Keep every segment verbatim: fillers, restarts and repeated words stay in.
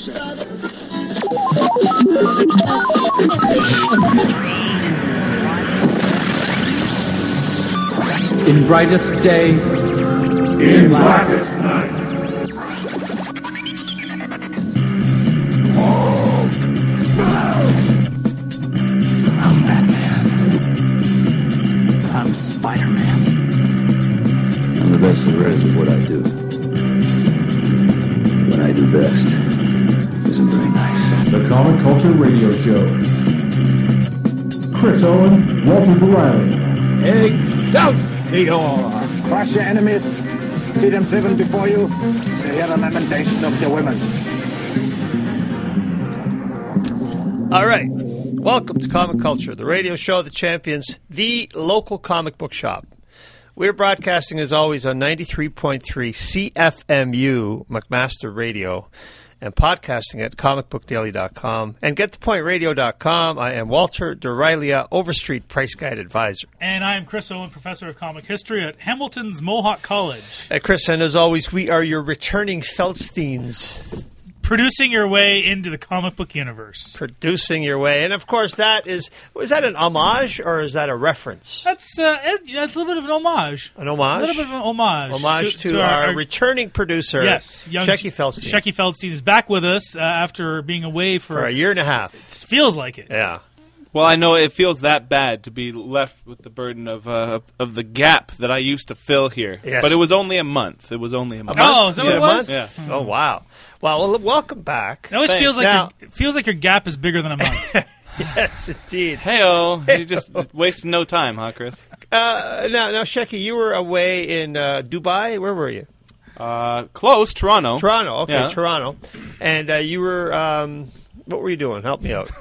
In brightest day, in blackest night. I'm Batman. I'm Spider-Man. I'm the best there is at what I do. What I do best isn't very nice. The Comic Culture Radio Show. Chris Owen, Walter D'Reilly. Excelsior! Crush your enemies, see them driven before you, to hear the lamentation of your women. All right. Welcome to Comic Culture, the radio show that champions the local comic book shop. We're broadcasting, as always, on ninety-three point three C F M U, McMaster Radio, and podcasting at comic book daily dot com and get the point radio dot com. I am Walter D'Reilly, Overstreet Price Guide Advisor. And I am Chris Owen, Professor of Comic History at Hamilton's Mohawk College. Hey, Chris, and as always, we are your returning Feldsteins. Producing your way into the comic book universe. Producing your way. And, of course, that is... Was that an homage or is that a reference? That's, uh, that's a little bit of an homage. An homage? A little bit of an homage. Homage to, to our, our returning producer, yes, young Shecky Feldstein. Shecky Feldstein is back with us uh, after being away for... For a year and a half. It feels like it. Yeah. Well, I know it feels that bad to be left with the burden of uh, of the gap that I used to fill here. Yes. But it was only a month. It was only a month. Oh, is that what it was? Yeah. Oh, wow. Well, well welcome back. It always Thanks. feels like Now- your, it feels like your gap is bigger than a month. Yes, indeed. Hey-oh. You just wasted no time, huh, Chris? Uh, now, now, Shecky, you were away in uh, Dubai. Where were you? Uh, close, Toronto. Toronto. Okay, Yeah. Toronto. And uh, you were... Um, what were you doing? Help me out.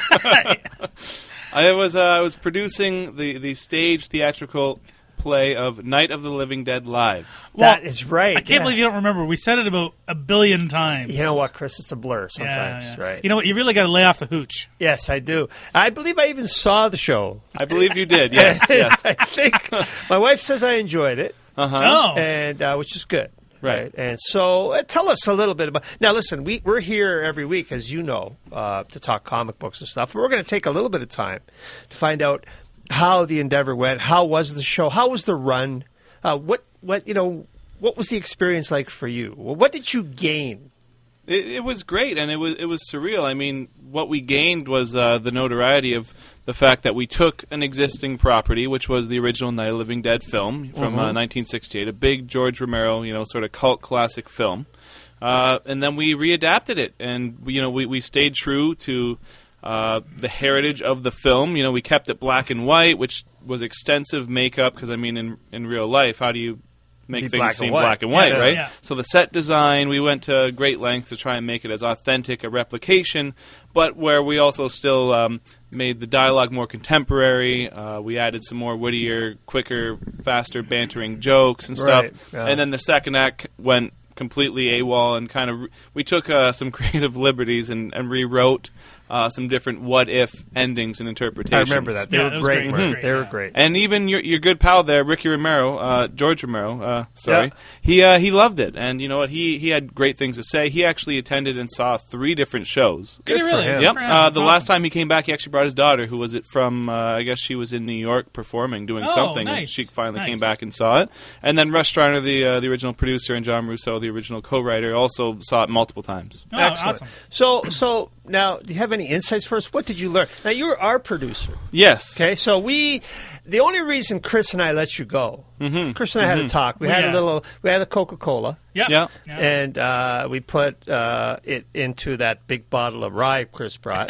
I was uh, I was producing the, the stage theatrical play of Night of the Living Dead Live. That Well, is right. I can't yeah. believe you don't remember. We said it about a billion times. You know what, Chris? It's a blur Yeah, sometimes, yeah. right? You know what? You really got to lay off the hooch. Yes, I do. I believe I even saw the show. I believe you did, yes, yes. I think my wife says I enjoyed it, Uh-huh. Oh. and uh, which is good. Right. And so uh, tell us a little bit about... Now, listen, we, we're here every week, as you know, uh, to talk comic books and stuff. But we're going to take a little bit of time to find out how the endeavor went. How was the show? How was the run? Uh, what, what, you know, what was the experience like for you? What did you gain? It, it was great, and it was it was surreal. I mean, what we gained was uh, the notoriety of the fact that we took an existing property, which was the original Night of the Living Dead film from Mhm. uh, nineteen sixty-eight, a big George Romero, you know, sort of cult classic film, uh, and then we readapted it, and you know, we we stayed true to uh, the heritage of the film. You know, we kept it black and white, which was extensive makeup because I mean, in in real life, how do you make Be things black and seem white. black and white, Yeah, right? yeah. So the set design, we went to great lengths to try and make it as authentic a replication, but where we also still um, made the dialogue more contemporary. Uh, we added some more wittier, quicker, faster, bantering jokes and stuff. Right, yeah. And then the second act went completely AWOL and kind of re- we took uh, some creative liberties and, and rewrote uh, some different what-if endings and I interpretations. remember that. They Yeah, were it was great. great. It weren't was they? great, They were yeah. great. And even your your good pal there, Ricky Romero, uh, George Romero, uh, sorry, Yeah. he uh, he loved it, and you know what? He he had great things to say. He actually attended and saw three different shows. Did he for really? him. Good Yep. for him. Uh, That's the awesome. last time he came back, he actually brought his daughter, who was it from? Uh, I guess she was in New York performing, doing Oh, something. And nice. she finally Nice. came back and saw it. And then Russ Striner, the uh, the original producer, and John Russo, the original co-writer, also saw it multiple times. Oh, Excellent. awesome. So, so now, do you have any insights for us? What did you learn? Now, you were our producer. Yes. Okay, so we, the only reason Chris and I let you go, Mm-hmm. Chris and I had a talk. We Well, had yeah. a little, we had a Coca-Cola, Yep. Yeah. Yeah. and uh, we put uh, it into that big bottle of rye Chris brought,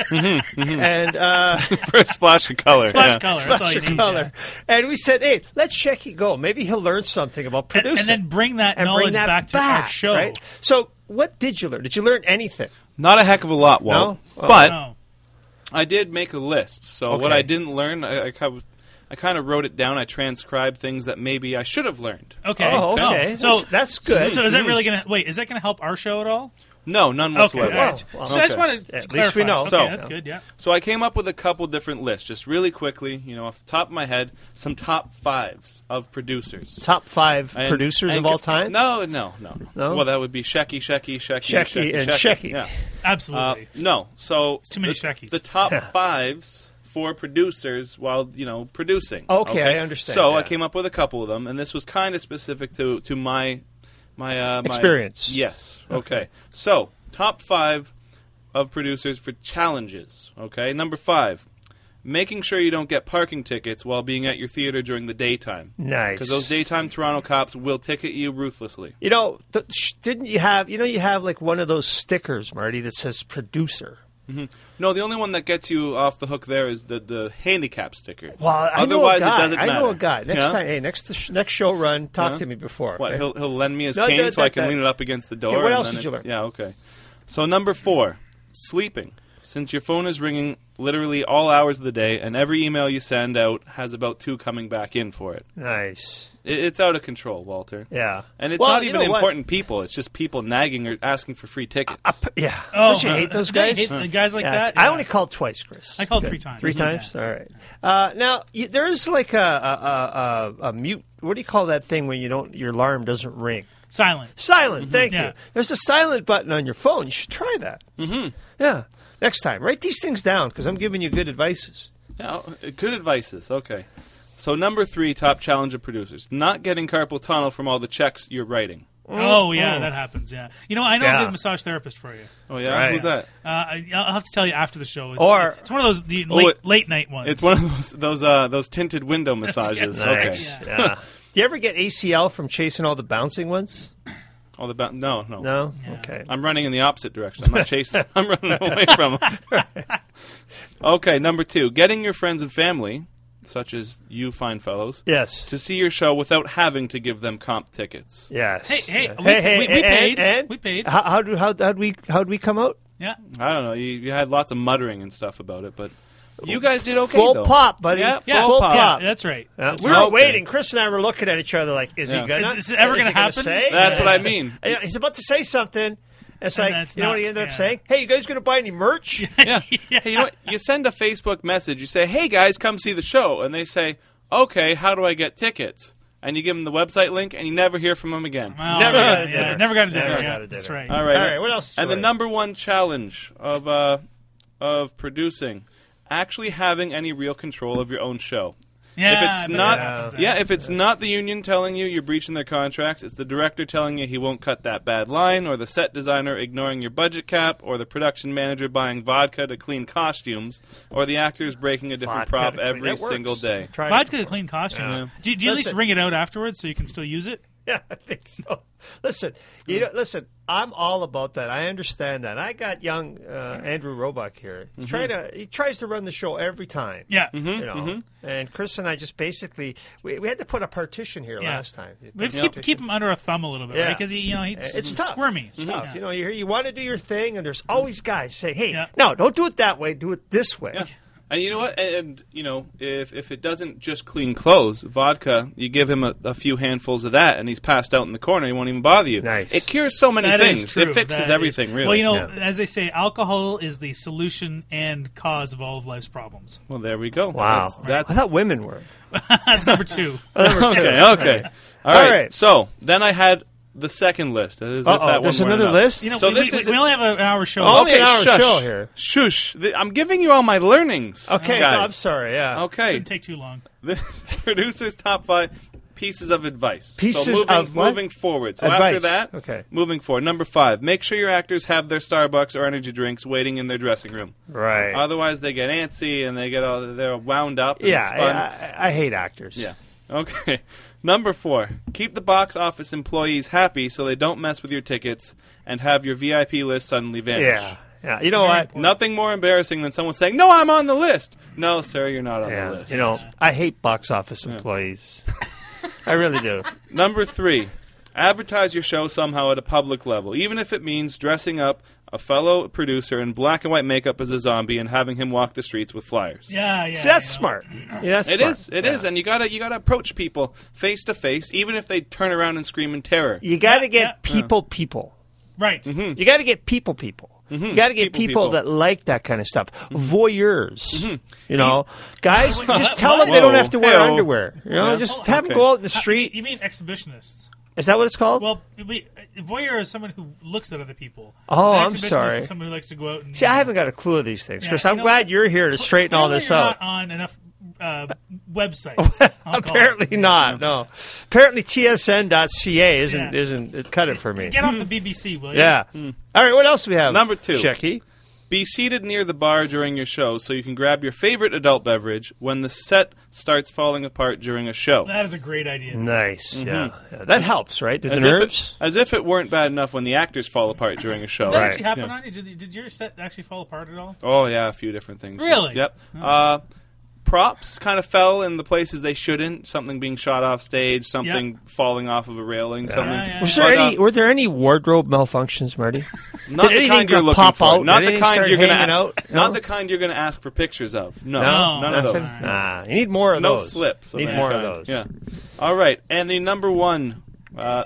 and uh, For a splash of color. Splash yeah. color. That's all splash you of need. color. And we said, hey, let Shecky go. Maybe he'll learn something about yeah. producing. And, and then bring that and knowledge bring that back to back, our show. right? So, what did you learn? Did you learn anything? Not a heck of a lot, Walt. No? Oh. But No. I did make a list. So what Okay. I didn't learn, I, I, kind of- I kind of wrote it down. I transcribed things that maybe I should have learned. Okay. Oh, no. okay. So That's- that's good. So is that really going to wait? Is that going to help our show at all? No, none Okay, whatsoever. all right. Well, So I just okay. wanted to At least clarify. we know. Okay, So- that's good. Yeah. So I came up with a couple different lists, just really quickly, you know, off the top of my head, some top fives of producers. Top five And- producers and of all co- time? No, no, no, No? Well, that would be Shecky, Shecky, Shecky, Shecky and Shecky. Yeah. Absolutely. Uh, no, so too many the, Sheckies. the top fives for producers while you know producing. Okay, I understand, So yeah. I came up with a couple of them, and this was kind of specific to to my my, uh, my Experience. Yes. Okay. So top five of producers for challenges. Okay. Number five. Making sure you don't get parking tickets while being at your theater during the daytime. Nice. Because those daytime Toronto cops will ticket you ruthlessly. You know, th- sh- didn't you have, you know, you have like one of those stickers, Marty, that says producer. No, the only one that gets you off the hook there is the, the handicap sticker. Well, I Otherwise, know a guy. it doesn't I matter. know a guy. Next Yeah? time, hey, next the sh- next show run, talk Yeah? to me before. What, okay? he'll, he'll lend me his No, cane that- so I that- can that- lean it up against the door. Okay, what and else then did you it's- learn? Yeah, okay. So number four, sleeping. Since your phone is ringing literally all hours of the day, and every email you send out has about two coming back in for it. Nice. It it's out of control, Walter. Yeah. And it's Well, not you even know what? important people. It's just people nagging or asking for free tickets. Yeah. Oh, Don't you hate those I guys? hate the guys like Yeah. that. I Yeah. only called twice, Chris. I called Good. three times. Three Yeah. times? All right. Uh, now, you, there is like a, a, a, a mute. What do you call that thing when you don't? Your alarm doesn't ring? Silent. Silent. Thank Yeah. you. There's a silent button on your phone. You should try that. Mm-hmm. Yeah. Next time, write these things down because I'm giving you good advices. Yeah, good advices. Okay. So number three, top challenge of producers. Not getting carpal tunnel from all the checks you're writing. Oh, yeah, that happens, yeah. You know, I know Yeah. a good massage therapist for you. Oh, yeah? Right. Who's that? Uh, I, I'll have to tell you after the show. It's, Or- it's one of those the late, it- late night ones. It's one of those those uh, those tinted window massages. yes. Okay. Nice. Yeah. Do you ever get A C L from chasing all the bouncing ones? All the ba- no, no, No? Okay. I'm running in the opposite direction. I'm not chasing them. I'm running away from them. Okay, number two. Getting your friends and family, such as you fine fellows, Yes. to see your show without having to give them comp tickets. Yes. Hey, hey, Yeah. we- hey, hey, we- we and- paid. And, We paid. How how do how how'd we how'd we come out? yeah. I don't know. You, you had lots of muttering and stuff about it, but you guys did okay. Full though. pop, buddy. Yeah, Yeah, full pop. pop. Yeah, that's right. Yeah, That's we right. were Okay. waiting. Chris and I were looking at each other like, "Is Yeah. he gonna? Is- is it ever is gonna he gonna happen? say?" That's Yeah. what I mean. And, you know, he's about to say something. It's And like, that's you know not- what he ended up yeah. saying? Hey, you guys going to buy any merch? Yeah. Hey, you know what? You send a Facebook message. You say, "Hey guys, come see the show," and they say, "Okay, how do I get tickets?" And you give them the website link, and you never hear from them again. Well, Never yeah, got a yeah, dinner. Never got a dinner. Never yeah, got a That's dinner. right. All right. All right, what else? And the Joy? number one challenge of uh, of producing, actually having any real control of your own show. Yeah, if I it's bet not, that happens, yeah, if it's not the union telling you you're breaching their contracts, it's the director telling you he won't cut that bad line, or the set designer ignoring your budget cap, or the production manager buying vodka to clean costumes, or the actors breaking a different Vodka prop to clean- every that works. single day. Try it. Vodka to clean costumes. Yeah. Do, do you at least Listen. ring it out afterwards so you can still use it? Yeah, I think so. Listen, you know, listen. I'm all about that. I understand that. I got young uh, Andrew Roebuck here. He's trying to. He tries to run the show every time. Yeah. You know, and Chris and I just basically we, we had to put a partition here Yeah. last time. We have to Yeah. keep, keep him under a thumb a little bit, Yeah. right? Because he, you know, he's It's tough. squirmy. It's tough. Yeah. You know, you you want to do your thing, and there's always guys say, "Hey, Yeah. no, don't do it that way. Do it this way." Yeah. And you know what? And, and, you know, if if it doesn't just clean clothes, vodka, you give him a, a few handfuls of that, and he's passed out in the corner. He won't even bother you. Nice. It cures so many That is things. true. It fixes That is- everything, really. Well, you know, Yeah. as they say, alcohol is the solution and cause of all of life's problems. Well, there we go. Wow, That's, that's I thought women were. That's number two. okay. Okay. All right. All right. So then I had the second list. As if Uh-oh, that there's one weren't another enough. list? You know, So we, this we, is we only have an hour show. Oh, Only okay, an hour shush. show here. Shush. Th- I'm giving you all my learnings. Okay, no, guys. I'm sorry. Yeah. Okay. Shouldn't take too long. The producer's top five pieces of advice. Pieces so moving, of what? moving forward. So Advice. after that, Okay. moving forward. Number five, make sure your actors have their Starbucks or energy drinks waiting in their dressing room. Right. Otherwise, they get antsy and they get all they're wound up. And yeah, spun. I, I, I hate actors. Yeah. Okay. Number four, keep the box office employees happy so they don't mess with your tickets and have your V I P list suddenly vanish. Yeah. Yeah. You know Very what? important. Nothing more embarrassing than someone saying, "No, I'm on the list." No, sir, you're not on Yeah. the list. You know, I hate box office employees. I really do. Number three, advertise your show somehow at a public level, even if it means dressing up a fellow producer in black and white makeup as a zombie and having him walk the streets with flyers. Yeah, yeah. See, that's you know. smart. Yeah, that's It smart. is, it Yeah. is, and you gotta you gotta approach people face to face, even if they turn around and scream in terror. You got to Yeah, get yeah. people, people. Right. You got to get people, people. You got to get People, people, people. that like that kind of stuff. Voyeurs, you know, guys. Just tell them Whoa. they don't have to wear Hey-o. underwear. You know, Yeah. just Oh, have them okay. go out in the Uh, street. You mean exhibitionists? Is that what it's called? Well, we, voyeur is someone who looks at other people. Oh, An I'm exhibitionist sorry. Is someone who likes to go out and See, I haven't got a clue of these things, Yeah, Chris. you I'm know glad what? you're here to straighten all Clearly this you're out. Not on enough uh, websites. I'll call Apparently it. not. No. Apparently T S N dot C A isn't Yeah. isn't it cut it for me. Get off the B B C, will you? Yeah. All right. What else do we have? Number two. Shecky. Be seated near the bar during your show so you can grab your favorite adult beverage when the set starts falling apart during a show. That is a great idea. Nice. Yeah. Yeah. That helps, right? The As nerves. If it, as if it weren't bad enough when the actors fall apart during a show. Did that Right. actually happen Yeah. on you? Did, did your set actually fall apart at all? Oh yeah, a few different things. Really? Yep. Uh, props kind of fell in the places they shouldn't. Something being shot off stage. Something falling off of a railing. Something. Yeah, yeah, Was yeah. there But, uh, any? Were there any wardrobe malfunctions, Marty? Not Did the anything kind you're go looking pop for. out? Not Did the anything kind start you're gonna. hanging a- out? Not No? the kind you're gonna ask for pictures of. No, No, none of nothing. those. Nah, you need more of No those. slips. of Need any more of kind. those. Yeah. All right, and the number one uh,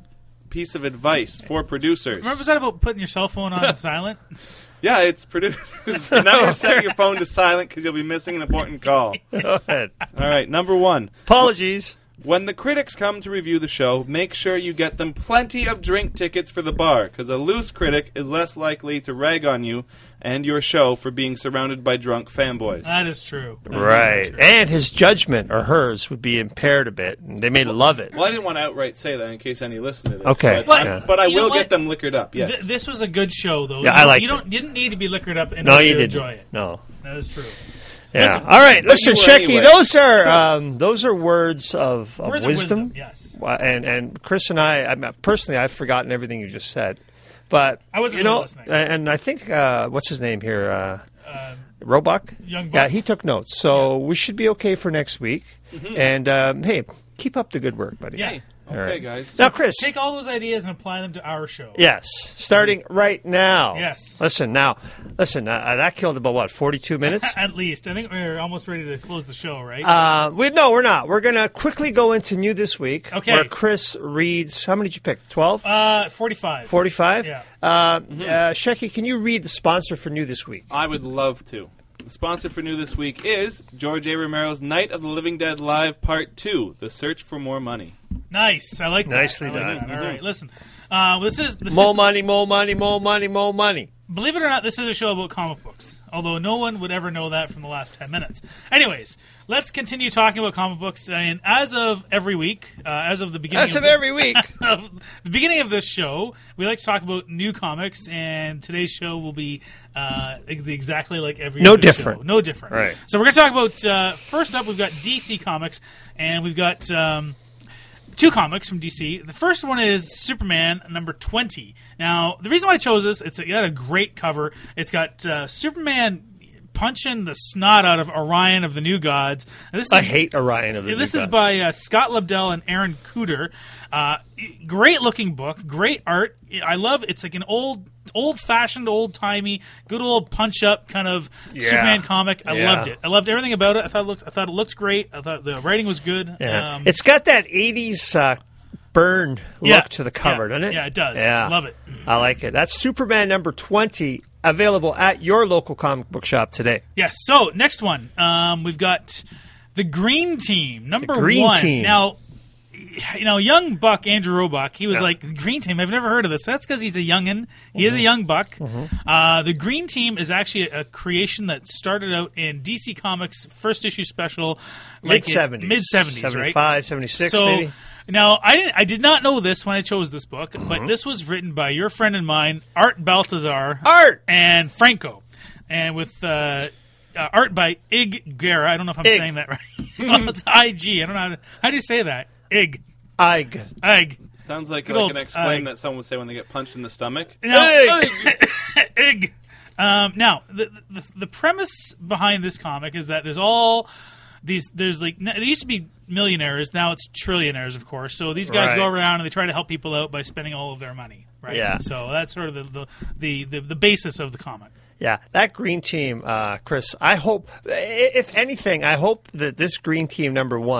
piece of advice for producers. Remember, was that about putting your cell phone on silent? Yeah, it's producers. Never set your phone to silent because you'll be missing an important call. Go ahead. All right, number one. Apologies. When the critics come to review the show, make sure you get them plenty of drink tickets for the bar, because a loose critic is less likely to rag on you and your show for being surrounded by drunk fanboys. That is true. That is Right. true. And his judgment or hers would be impaired a bit. And they may love it. Well, I didn't want to outright say that in case any listen to this. Okay. But, But- Yeah. but I You know will what? get them liquored up, yes. Th- this was a good show, though. Yeah, you I liked You it. don't. You didn't need to be liquored up in No, order you to didn't. enjoy it. No. That is true. Yeah. Listen, All right. but Listen, you were Shecky, anyway. those are um, those are words of, of Words wisdom. of wisdom. Yes. Well, And and Chris and I, I mean, personally, I've forgotten everything you just said. But I wasn't you really know, listening. and I think uh, what's his name here, uh, Uh, Roebuck. Young Yeah, Buck. he took notes, so we should be okay for next week. And um, hey, keep up the good work, buddy. Yeah. Hey, All okay, right. guys. Now, Chris. take all those ideas and apply them to our show. Yes, starting right now. Yes. Listen now. Listen, uh, that killed about what forty-two minutes. At least. I think we're almost ready to close the show, right? Uh, we no, we're not. We're gonna quickly go into new this week. Okay. Where Chris reads. How many did you pick? Twelve. uh, forty-five. Forty-five. Yeah. Uh, uh, Shecky, can you read the sponsor for new this week? I would love to. The sponsor for new this week is George A. Romero's Night of the Living Dead Live Part two, The Search for More Money. Nice. I like that. Nicely I like done. that. All right. Listen. Uh, this is this More is, money, more money, more money, more money. believe it or not, this is a show about comic books. Although no one would ever know that from the last ten minutes. Anyways, let's continue talking about comic books. And as of every week, uh, as of the beginning As of the- every week. of the beginning of this show, we like to talk about new comics, and today's show will be uh, ex- exactly like every No other different. show. No different. Right. So we're going to talk about, uh, first up, we've got D C Comics, and we've got um, two comics from D C. The first one is Superman number twenty. Now, the reason why I chose this, it's got a great cover. It's got uh, Superman punching the snot out of Orion of the New Gods. And this is I hate Orion of the this New is Gods. by uh, Scott Lobdell and Aaron Cooter. Uh, great looking book, great art. I love it's like an old, old fashioned, old timey, good old punch up kind of Yeah. Superman comic. I Yeah. loved it. I loved everything about it. I thought it looked, I thought it looked great. I thought the writing was good. Yeah. Um, It's got that eighties uh, burn look Yeah. to the cover, Yeah. doesn't it? Yeah, it does. Yeah. Love it. I like it. That's Superman number twenty, available at your local comic book shop today. Yes. So next one, um, we've got the Green Team, number Green one. Team. Now, you know, young buck Andrew Roebuck, he was Yeah. like, Green Team, I've never heard of this. That's because he's a youngin. He is a Mm-hmm. young buck. Uh, the Green Team is actually a, a creation that started out in D C Comics' first issue special, Mid seventies. mid seventies, right? seventy-five, seventy-six, So maybe. now I didn't, I did not know this when I chose this book, Mm-hmm. but this was written by your friend and mine, Art Baltazar, Art! and Franco, and with uh, uh, art by Ig Guerra. I don't know if I'm Ig. saying that right. Well, it's I G. I don't know how, to, how do you say that. Ig. Ig. Ig. Sounds like, Good like old an exclaim Ig. that someone would say when they get punched in the stomach. Now, Ig. Um, now, the, the the premise behind this comic is that there's all these. There's like there used to be millionaires, now it's trillionaires, of course. So these guys Right. go around and they try to help people out by spending all of their money, right? Yeah. So that's sort of the the the, the, the basis of the comic. Yeah, that green team, uh, Chris, I hope, i- if anything, I hope that this green team number one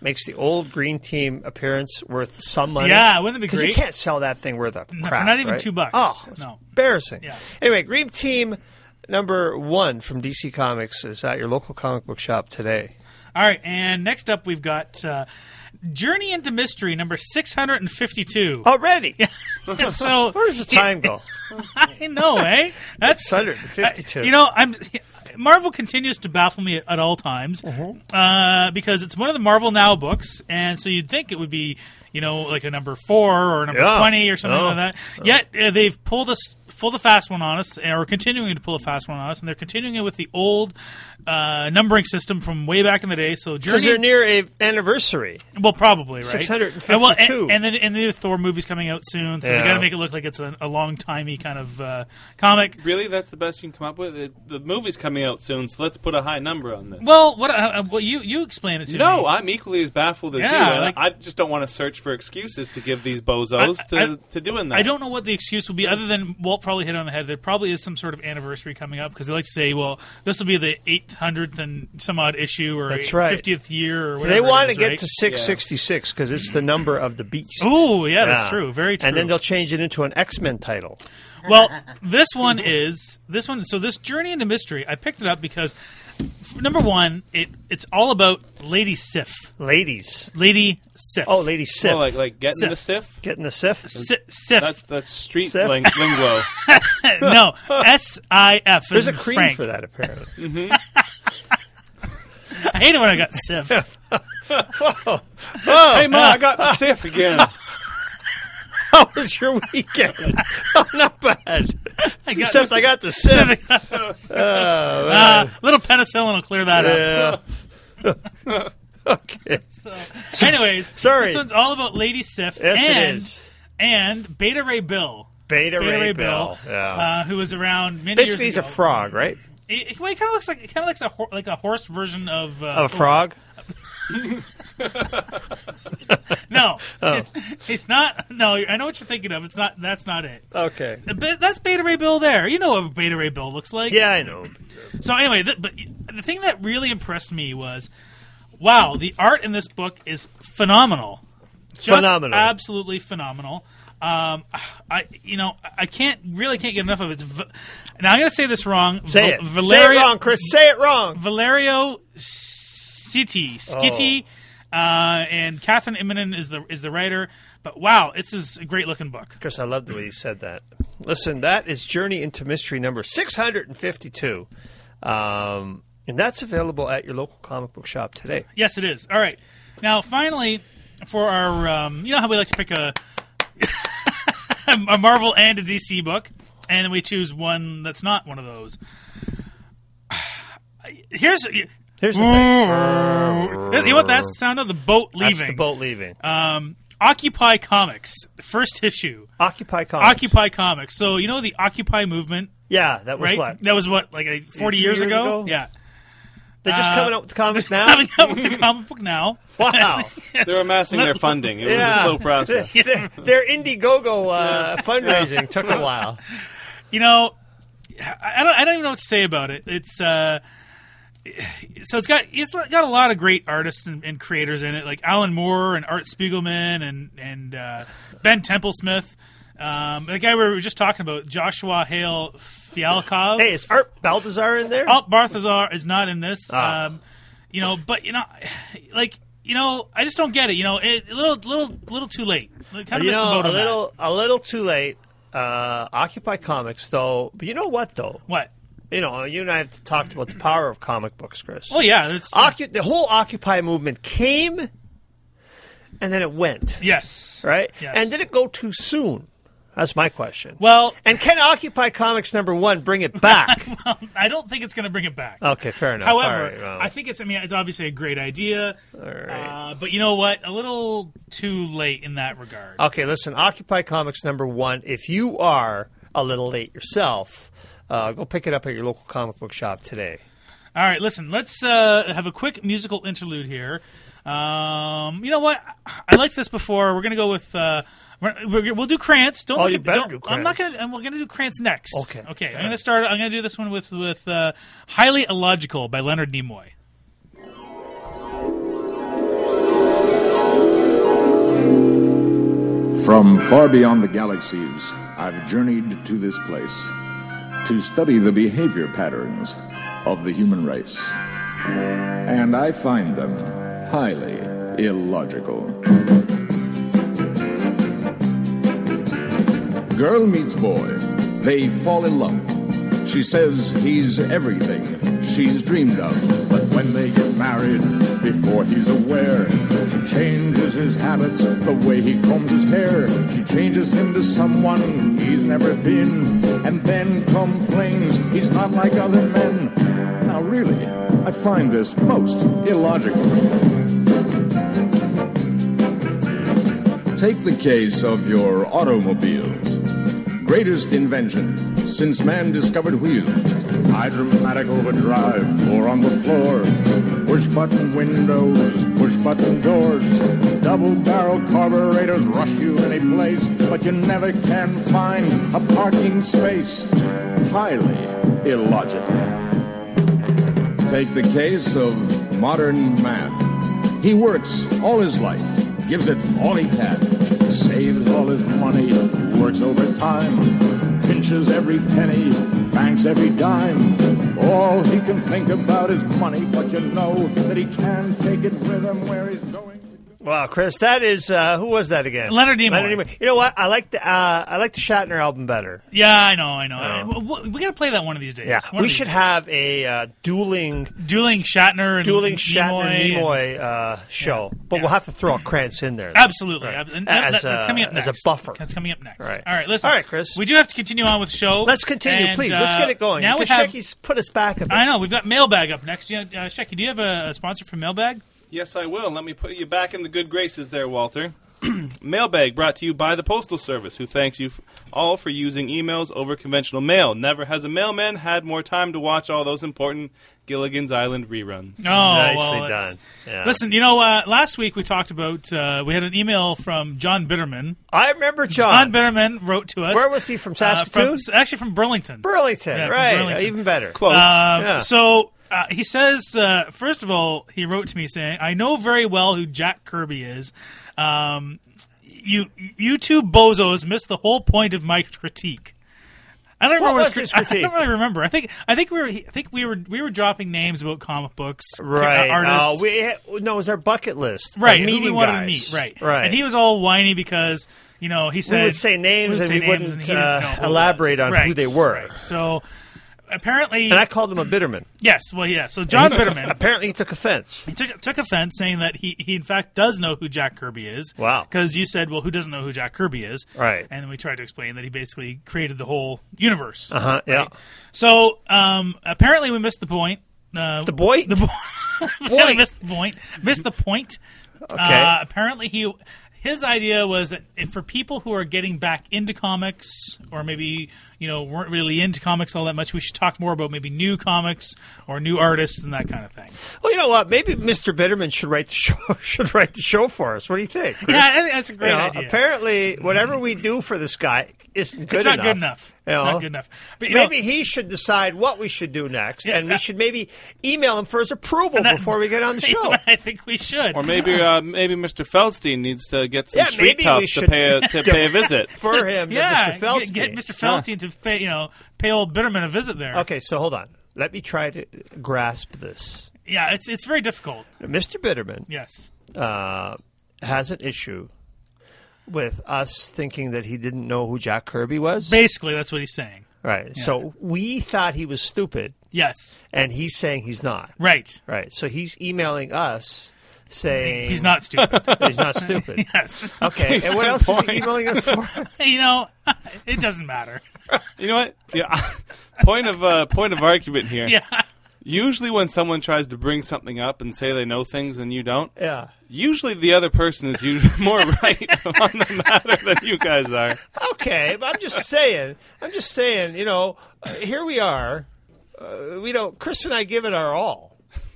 makes the old green team appearance worth some money. Yeah, wouldn't it be Because great? you can't sell that thing worth a No, for crap, not even right? two bucks. Oh, it's No. embarrassing. Yeah. Anyway, Green Team number one from D C Comics is at your local comic book shop today. All right, and next up we've got uh, Journey into Mystery number six hundred fifty-two. Already? So Where does the time go? I know, eh? That's six hundred fifty-two. You know, I'm Marvel continues to baffle me at, at all times Mm-hmm. uh, because it's one of the Marvel Now books, and so you'd think it would be, you know, like a number four or a number Yeah. twenty or something Oh. like that. Yet uh, they've pulled us pulled a fast one on us, or continuing to pull a fast one on us, and they're continuing it with the old uh, numbering system from way back in the day. So Because Journey, they're near a anniversary. well, probably right. six hundred fifty-two. And, well, and, and then and the new Thor movie's coming out soon, so they Yeah. got to make it look like it's a, a long timey kind of uh, comic. Really, that's the best you can come up with. It, the movie's coming out soon, so let's put a high number on this. Well, what? Uh, well, you you explain it to me. No, I'm equally as baffled as Yeah, you. and like- I just don't want to search for excuses to give these bozos I- to, I- to doing that. I don't know what the excuse will be, other than Walt probably hit on the head. There probably is some sort of anniversary coming up because they like to say, "Well, this will be the eight hundredth and some odd issue, or That's right. fiftieth year, or whatever." They want it to is, get right? to six sixty-six because it's the number of the beast. Ooh, yeah, that's true. Very true. And then they'll change it into an X-Men title. Well, this one is this one. So this Journey into Mystery, I picked it up because number one, it it's all about Lady Sif. Ladies. Lady Sif. Oh, Lady Sif. Oh, like like getting Sif. the Sif. Getting the Sif. Si- Sif. That's that's street Sif? ling- lingo. No, S I F. There's a as in cream Frank. for that, apparently. I hate it when I got Sif. Hey, Ma, I got the Sif again. How was your weekend? Oh, not bad. I got Except I got the Sif. Oh, Uh, little penicillin will clear that up. yeah. Okay. So, anyways, Sorry. this one's all about Lady Sif Yes, and, it is. and Beta Ray Bill. Beta, Beta Ray, Ray Bill. Bill, Yeah. uh, who was around many Basically, years he's a ago. frog, right? He, well, he kind of looks like he kind of looks a hor- like a horse version of uh, Of a frog? No, Oh. it's it's not. No, I know what you're thinking of. It's not. That's not it. Okay. But that's Beta Ray Bill there. You know what Beta Ray Bill looks like. Yeah, I know. So anyway, th- but the thing that really impressed me was, wow, the art in this book is phenomenal. Just Phenomenal. absolutely phenomenal. Um, I, you know, I can't really can't get enough of it. It's v- now I'm going to say this wrong. Say Va- it. Valerio, Say it wrong, Chris. Say it wrong. Valerio Sitti, Skitty, Oh. uh, and Catherine Immonen is the is the writer. But wow, it's is a great looking book. Chris, I love the way you said that. Listen, that is Journey into Mystery number six hundred fifty-two. Um, and that's available at your local comic book shop today. Yes, it is. All right. Now, finally, for our, um, you know how we like to pick a a Marvel and a D C book, and then we choose one that's not one of those. Here's Here's the thing. you know what that's the sound of the boat leaving. That's the boat leaving. Um, Occupy Comics, first issue. Occupy Comics. Occupy Comics. So you know the Occupy movement, Yeah, that was right? what? That was what, like a forty Two years, years ago? ago? Yeah. They're just uh, coming out with the comic now? Coming out with the comic book now. Wow. They're amassing their funding. It was Yeah. a slow process. their, their Indiegogo uh, fundraising took a while. You know, I I don't, I don't even know what to say about it. It's uh, so it's got it's got a lot of great artists and, and creators in it, like Alan Moore and Art Spiegelman and and uh, Ben Templesmith. Um, the guy we were just talking about, Joshua Hale Fialkov. Hey, is Art Balthazar in there? Alt Balthazar is not in this. Ah. Um, you know, but you know, like you know, I just don't get it. You know, it, a little, little, little too late. Kind of you missed the know, boat a on little, a little too late. Uh, Occupy Comics, though. But you know what, though? that. What? You know, you and I have talked about the power of comic books, Chris. Oh yeah, it's Occu- the whole Occupy movement came, and then it went, yes, right? Yes. And did it go too soon? That's my question. Well, and can Occupy Comics number one bring it back? I don't think it's going to bring it back. Okay, fair enough. However, All right, well. I think it's. I mean, it's obviously a great idea. All right. Uh, but you know what? A little too late in that regard. Okay, listen, Occupy Comics number one. If you are a little late yourself, uh, go pick it up at your local comic book shop today. All right, listen. Let's uh, have a quick musical interlude here. Um, you know what? I liked this before. We're going to go with. Uh, we're, we're, we'll do Krantz. Don't Oh, look you at, better don't, do I'm not Krantz. going. to We're going to do Krantz next. Okay. Okay. I'm All going to right. start. I'm going to do this one with with uh, Highly Illogical by Leonard Nimoy. From far beyond the galaxies, I've journeyed to this place to study the behavior patterns of the human race. And I find them highly illogical. Girl meets boy. They fall in love. She says he's everything she's dreamed of. But when they get married, before he's aware, she changes his habits, the way he combs his hair. She changes him to someone he's never been, and then complains he's not like other men. Now really, I find this most illogical. Take the case of your automobiles. Greatest invention since man discovered wheels. Hydromatic overdrive, floor on the floor. Push-button windows, push-button doors. Double-barrel carburetors rush you any place, but you never can find a parking space. Highly illogical. Take the case of modern man. He works all his life, gives it all he can, saves all his money, works overtime, pinches every penny, banks every dime. All he can think about is money, but you know that he can take it with him where he's going. Wow, Chris, that is uh, who was that again? Leonard Nimoy. Leonard Nimoy. You know what? I like the uh, I like the Shatner album better. Yeah, I know, I know. Oh. We, we got to play that one of these days. Yeah, One we of should these have a uh, dueling dueling Shatner and dueling Nimoy Shatner and- Nimoy uh, show, but Yeah. we'll have to throw a Krantz in there. Absolutely. Right. And that- As, that's uh, coming up as next. a buffer. That's coming up next. Right. All right, listen. All right, Chris. We do have to continue on with the show. Let's continue, And, please. Let's uh, get it going. Now we because have. Shecky's put us back a bit. I know. We've got Mailbag up next. Yeah, uh, Shecky, do you have a, a sponsor for Mailbag? Yes, I will. Let me put you back in the good graces there, Walter. Mailbag brought to you by the Postal Service, who thanks you f- all for using emails over conventional mail. Never has a mailman had more time to watch all those important Gilligan's Island reruns. Oh, Nicely well, done. it's- Yeah. Listen, you know, uh, last week we talked about, uh, we had an email from John Bitterman. I remember John John. Bitterman wrote to us. Where was he from? Uh, Saskatoon? from, actually from Burlington. Burlington, Yeah, from right? Burlington. Even better. Close. Uh, Yeah. So uh, he says, uh, first of all, he wrote to me saying, I know very well who Jack Kirby is. Um, you you two bozos missed the whole point of my critique. I don't remember What his, was his cri- critique? I don't really remember. I think I think we were I think we were we were dropping names about comic books, Right. uh, artists. Oh, we, no, it was our bucket list. of Right, who meeting we wanted guys. to meet, right, Right. And he was all whiny because you know he said we would say names would and say we names wouldn't and he didn't uh, know who it elaborate was. on Right, who they were. right. So apparently, And I called him a Bitterman. yes, well, yeah. So John Bitterman Apparently, he took offense. he took took offense, saying that he, he in fact does know who Jack Kirby is. Wow. Because you said, well, who doesn't know who Jack Kirby is? Right. And then we tried to explain that he basically created the whole universe. Uh huh. Yeah. So um, apparently, we missed the point. Uh, The boy? The boy. Boy. missed the point. Missed the point. Okay. Uh, apparently, he his idea was that if for people who are getting back into comics, or maybe you know weren't really into comics all that much, we should talk more about maybe new comics or new artists and that kind of thing. Well, you know what? Maybe Mister Bitterman should write the show. Should write the show for us. What do you think? Chris? Yeah, I think that's a great You know, idea. Apparently, whatever we do for this guy isn't good it's not enough. good enough. You know? Not good enough. But, you know, Maybe he should decide what we should do next, Yeah, and we that- should maybe email him for his approval that- before we get on the show. I think we should. Or maybe uh, maybe Mister Feldstein needs to get some Yeah, street maybe we toughs to should pay a, to pay a visit. For him, to yeah, Mister Feldstein. Get, get Mister Feldstein to pay, you know, pay old Bitterman a visit there. Okay, so hold on. Let me try to grasp this. Yeah, it's it's very difficult. Mister Bitterman Yes. uh, has an issue with us thinking that he didn't know who Jack Kirby was. Basically, that's what he's saying. Right. So we thought he was stupid, Yes. and he's saying he's not. Right. Right. So he's emailing us saying He's not stupid. he's not stupid. Yes. Okay. And what else is he emailing us for? You know, it doesn't matter. You know what? Yeah. point of uh, point of argument here. Yeah. Usually, when someone tries to bring something up and say they know things and you don't, Yeah. usually the other person is usually more right on the matter than you guys are. Okay, but I'm just saying. I'm just saying. You know, uh, here we are. Uh, we don't. Chris and I give it our all.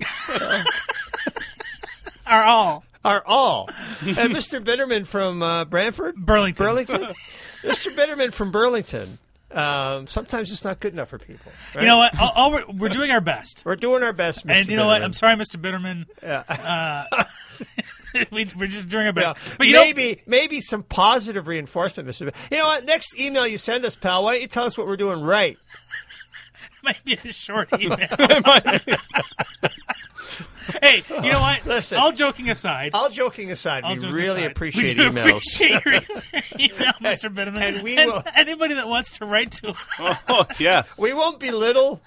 Are all. Our all. And Mister Bitterman from uh, Brantford, Burlington. Burlington, Mister Bitterman from Burlington. Um, sometimes it's not good enough for people. Right? You know what? All, all we're, we're doing our best. We're doing our best, Mister And you know what? Bitterman. I'm sorry, Mister Bitterman. Yeah. Uh, we, we're just doing our best. Yeah. But you know, maybe maybe some positive reinforcement, Mister B. You know what? Next email you send us, pal, why don't you tell us what we're doing right? might be a short email. Hey, you know what? Listen. All joking aside. All joking aside, all we joking really aside, appreciate we do emails. appreciate your email, Mister Bitterman. And we will- Anybody that wants to write to us. Oh, yes. We won't belittle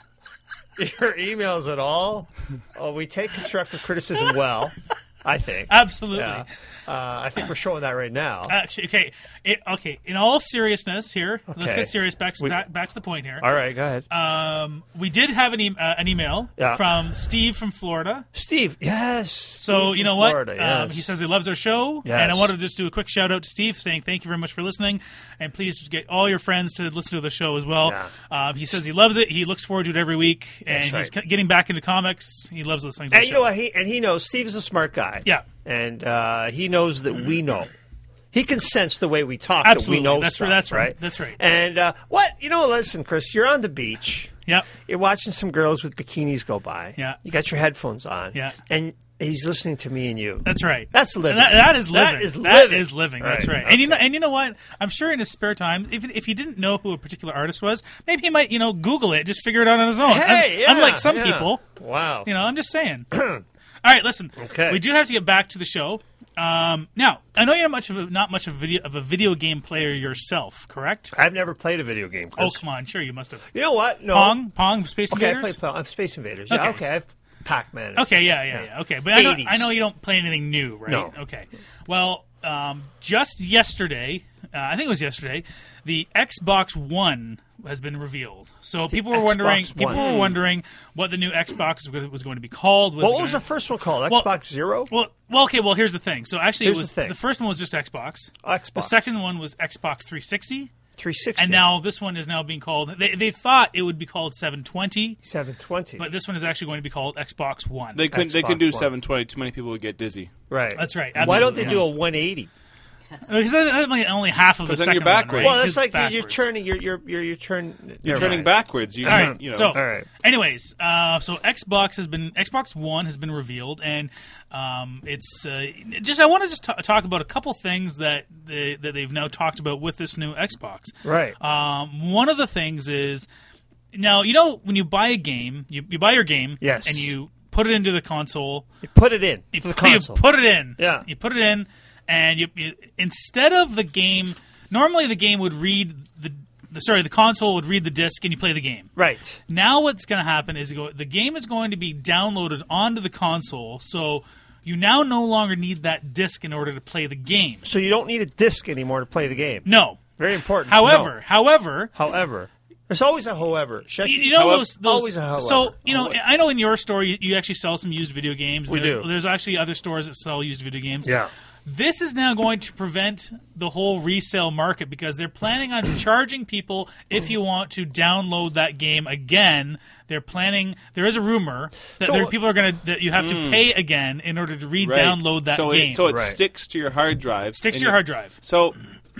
your emails at all. Oh, we take constructive criticism well, I think. Absolutely. Yeah. Uh, I think we're showing that right now. Actually, okay. It, okay. In all seriousness, here, let's Okay. get serious. Back, We- back, back to the point here. All right, go ahead. Um, we did have an, e- uh, an email Yeah. from Steve from Florida. Steve, yes. So, Steve you know from what? Florida, Um, yes. he says he loves our show. Yes. And I wanted to just do a quick shout out to Steve saying thank you very much for listening. And please just get all your friends to listen to the show as well. Yeah. Um, he says he loves it. He looks forward to it every week. And That's he's right. c- getting back into comics. He loves listening to And the you show. know what? He and he knows Steve is a smart guy. Yeah. and uh, he knows that we know. He can sense the way we talk Absolutely. that we know That's stuff, right, that's right, right. that's right. And uh, what you know? Listen, Chris, you're on the beach. Yep. You're watching some girls with bikinis go by. Yeah. You got your headphones on. Yeah. And he's listening to me and you. That's right. That's living. That, that is living. That is That living. is living. That's Right. right. And you know, Okay. and you know what? I'm sure in his spare time, if if he didn't know who a particular artist was, maybe he might, you know, Google it, just figure it out on his own. Hey, Un- yeah, unlike some yeah. people. Wow. You know, I'm just saying. All right, listen. Okay. We do have to get back to the show. Um, now, I know you're not much of a, not much of a video of a video game player yourself, correct? I've never played a video game, Chris. Oh, come on, sure you must have. You know what? No. Pong, Pong, Space Okay, I Invaders. play Pong. I have Space Invaders. Yeah, Okay. okay. I have Pac-Man. and Okay, stuff. yeah, yeah, yeah. Okay, but I know, eighties. I know you don't play anything new, right? No. Okay. Well, um, just yesterday, uh, I think it was yesterday, the Xbox One has been revealed. So people were wondering, Xbox people One. were wondering what the new Xbox was was going to be called. Was Well, it what was gonna- the first one called? Well- Xbox Zero? Well, well, okay. Well, here's the thing. So actually, Here's it was the thing. first one was just Xbox. Xbox. The second one was Xbox three sixty. three sixty. And now this one is now being called. They, they thought it would be called seven twenty, seven twenty. but this one is actually going to be called Xbox One. They couldn't. They Xbox couldn't do One. seven twenty. Too many people would get dizzy. Right. That's right. Why don't they Absolutely, do yes. a one eighty? Because that's only, only half of the 'Cause then second you're one, backwards. right? Well, that's It's like you're backwards. turning. You're you're you're, you're turn, You're never turning mind. backwards. You, All right. you know. So, All right. anyways, uh, so Xbox has been Xbox One has been revealed, and um, it's uh, just I want to just t- talk about a couple things that they, that they've now talked about with this new Xbox. Right. Um, one of the things is now you know when you buy a game, you, you buy your game, Yes. and you put it into the console. You put it in You, to the put- you console. put it in. Yeah. You put it in, and you, you instead of the game, normally the game would read the, the sorry, the console would read the disc, and you play the game. right. Now what's going to happen is go, the game is going to be downloaded onto the console, so you now no longer need that disc in order to play the game. So you don't need a disc anymore to play the game. No. Very important. to However, know. however, however, there's always a however. Check you, it. you know However- those, those always a however. so you know Always. I know in your store you, you actually sell some used video games. We there's, do. There's actually other stores that sell used video games. Yeah. This is now going to prevent the whole resale market because they're planning on charging people if you want to download that game again. They're planning. There is a rumor that So- there, people are going to that you have to pay again in order to re-download that so game. It, so it Right. sticks to your hard drive. Sticks and to your you- hard drive. So,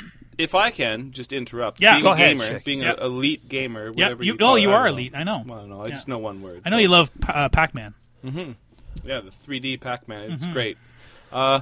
if I can just interrupt, Yeah, being go a ahead, gamer, Chick. being Yeah. an elite gamer, Yeah, whatever you, you call oh, it, you I are don't know. elite. I know. Well, I don't know. I Yeah. just know one word. I know so. you love uh, Pac-Man. Yeah, the three D Pac-Man. It's Mm-hmm. great. Uh,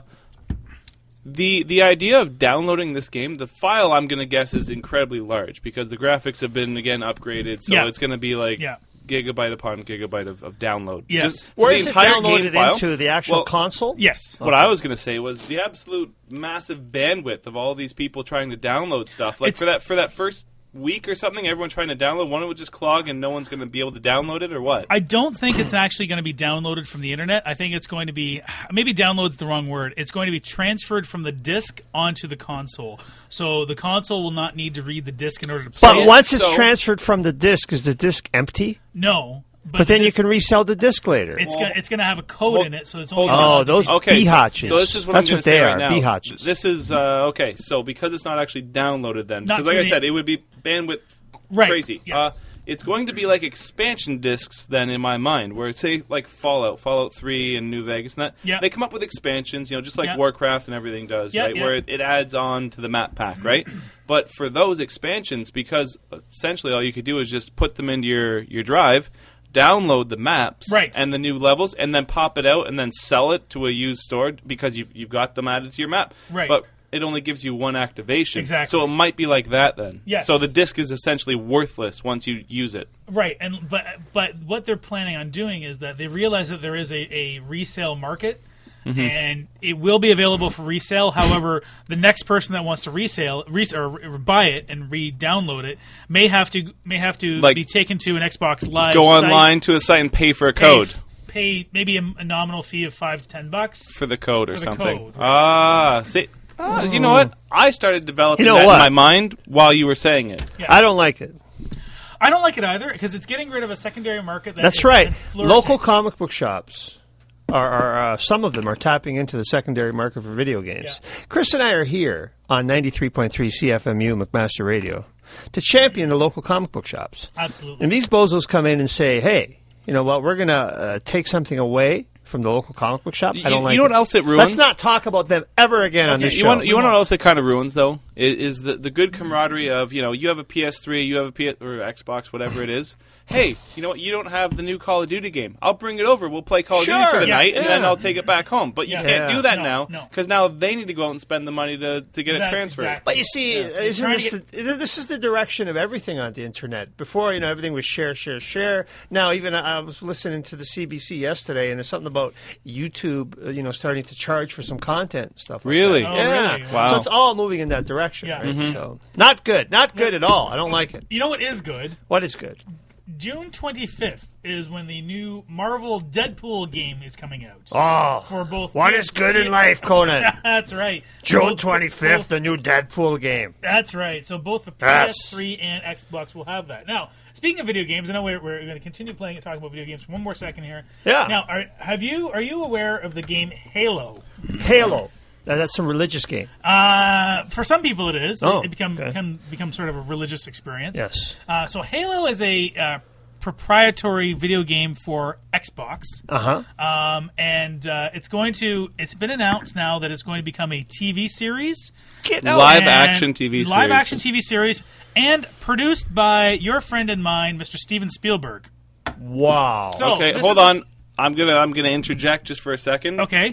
the the idea of downloading this game, the file I'm going to guess is incredibly large because the graphics have been again upgraded, so Yeah. it's going to be like Yeah. gigabyte upon gigabyte of, of download. Yes. Just for Where the is it entire downloaded game file. into the actual Well, console? Yes. What I was going to say was the absolute massive bandwidth of all these people trying to download stuff. Like It's- for that for that first week or something, everyone trying to download one, it would just clog and no one's going to be able to download it, or what? I don't think it's actually going to be downloaded from the internet. I think it's going to be maybe download's the wrong word. It's going to be transferred from the disc onto the console. So the console will not need to read the disc in order to play But it. once it's So- transferred from the disc, is the disc empty? No. But, But then the you disc- can resell the disc later. It's gonna it's gonna have a code Well, in it, so it's only. hold allowed Oh, to those be- Okay, so, beehotches. so this is what That's I'm going what to they say are, right now. beehotches. This is uh, okay. So because it's not actually downloaded, then Not because like from I the- said, it would be bandwidth Right, crazy. yeah. Uh, it's going to be like expansion discs then in my mind, where say like Fallout, Fallout three, and New Vegas, and that Yeah. they come up with expansions, you know, just like Yeah. Warcraft and everything does, Yeah, right? yeah. Where it, it adds on to the map pack, right? But for those expansions, because essentially all you could do is just put them into your your drive. download the maps Right. and the new levels, and then pop it out and then sell it to a used store because you've you've got them added to your map. Right. But it only gives you one activation. Exactly. So it might be like that then. Yes. So the disc is essentially worthless once you use it. Right, and but but what they're planning on doing is that they realize that there is a, a resale market, Mm-hmm. and it will be available for resale. However, the next person that wants to resale res- or, or buy it and re-download it may have to may have to Like, be taken to an Xbox Live. Go site, online to a site and pay for a pay, code pay maybe a, a nominal fee of five to ten bucks. for the code or for the something. code. Ah, see, ah, you know what? I started developing You know that what? in my mind while you were saying it. Yeah. I don't like it. I don't like it either because it's getting rid of a secondary market. That That's is right. flourishing. Local comic book shops are, are uh, some of them are tapping into the secondary market for video games. Yeah. Chris and I are here on ninety-three point three C F M U McMaster Radio to champion the local comic book shops. Absolutely. And these bozos come in and say, "Hey, you know what? We're going to uh, take something away from the local comic book shop." I don't You- like you know it. what else it ruins? Let's not talk about them ever again on Okay, this you show. want you want to know what else it kind of ruins though is, is the the good camaraderie of you know you have a P S three, you have a P S or Xbox, whatever it is. Hey, you know what? You don't have the new Call of Duty game. I'll bring it over. We'll play Call of Duty Sure, for the yeah, night, and then yeah. I'll take it back home. But you Yeah. can't Yeah. do that No, now no. because now they need to go out and spend the money to, to get it That's transferred. exactly- But you see, Yeah. isn't Trying this to the, this is the direction of everything on the internet? Before, you know, everything was share, share, share. Now, even I was listening to the C B C yesterday, and there's something about YouTube, uh, you know, starting to charge for some content and stuff. Like Really? that. Oh, yeah. really? Wow. So it's all moving in that direction. Yeah. Right? Mm-hmm. So not good, not good at all. I don't like it. You know what is good? What is good? June twenty-fifth is when the new Marvel Deadpool game is coming out. Oh, For both what P S is good in three life, Conan? That's right. June Both- twenty-fifth, both- the new Deadpool game. That's right. So both the Yes. P S three and Xbox will have that. Now, speaking of video games, I know we're, we're going to continue playing and talking about video games for one more second here. Yeah. Now, are, have you are you aware of the game Halo? Halo. Now, that's some religious game. Uh, for some people, it is. Oh, it become okay. can become sort of a religious experience. Yes. Uh, so Halo is a uh, proprietary video game for Xbox. Uh huh. Um, and uh, it's going to. It's been announced now that it's going to become a T V series, Get Live and- action T V series. live action T V series, and produced by your friend and mine, Mister Steven Spielberg. Wow. So Okay, this hold is- on. I'm gonna I'm gonna interject just for a second. Okay,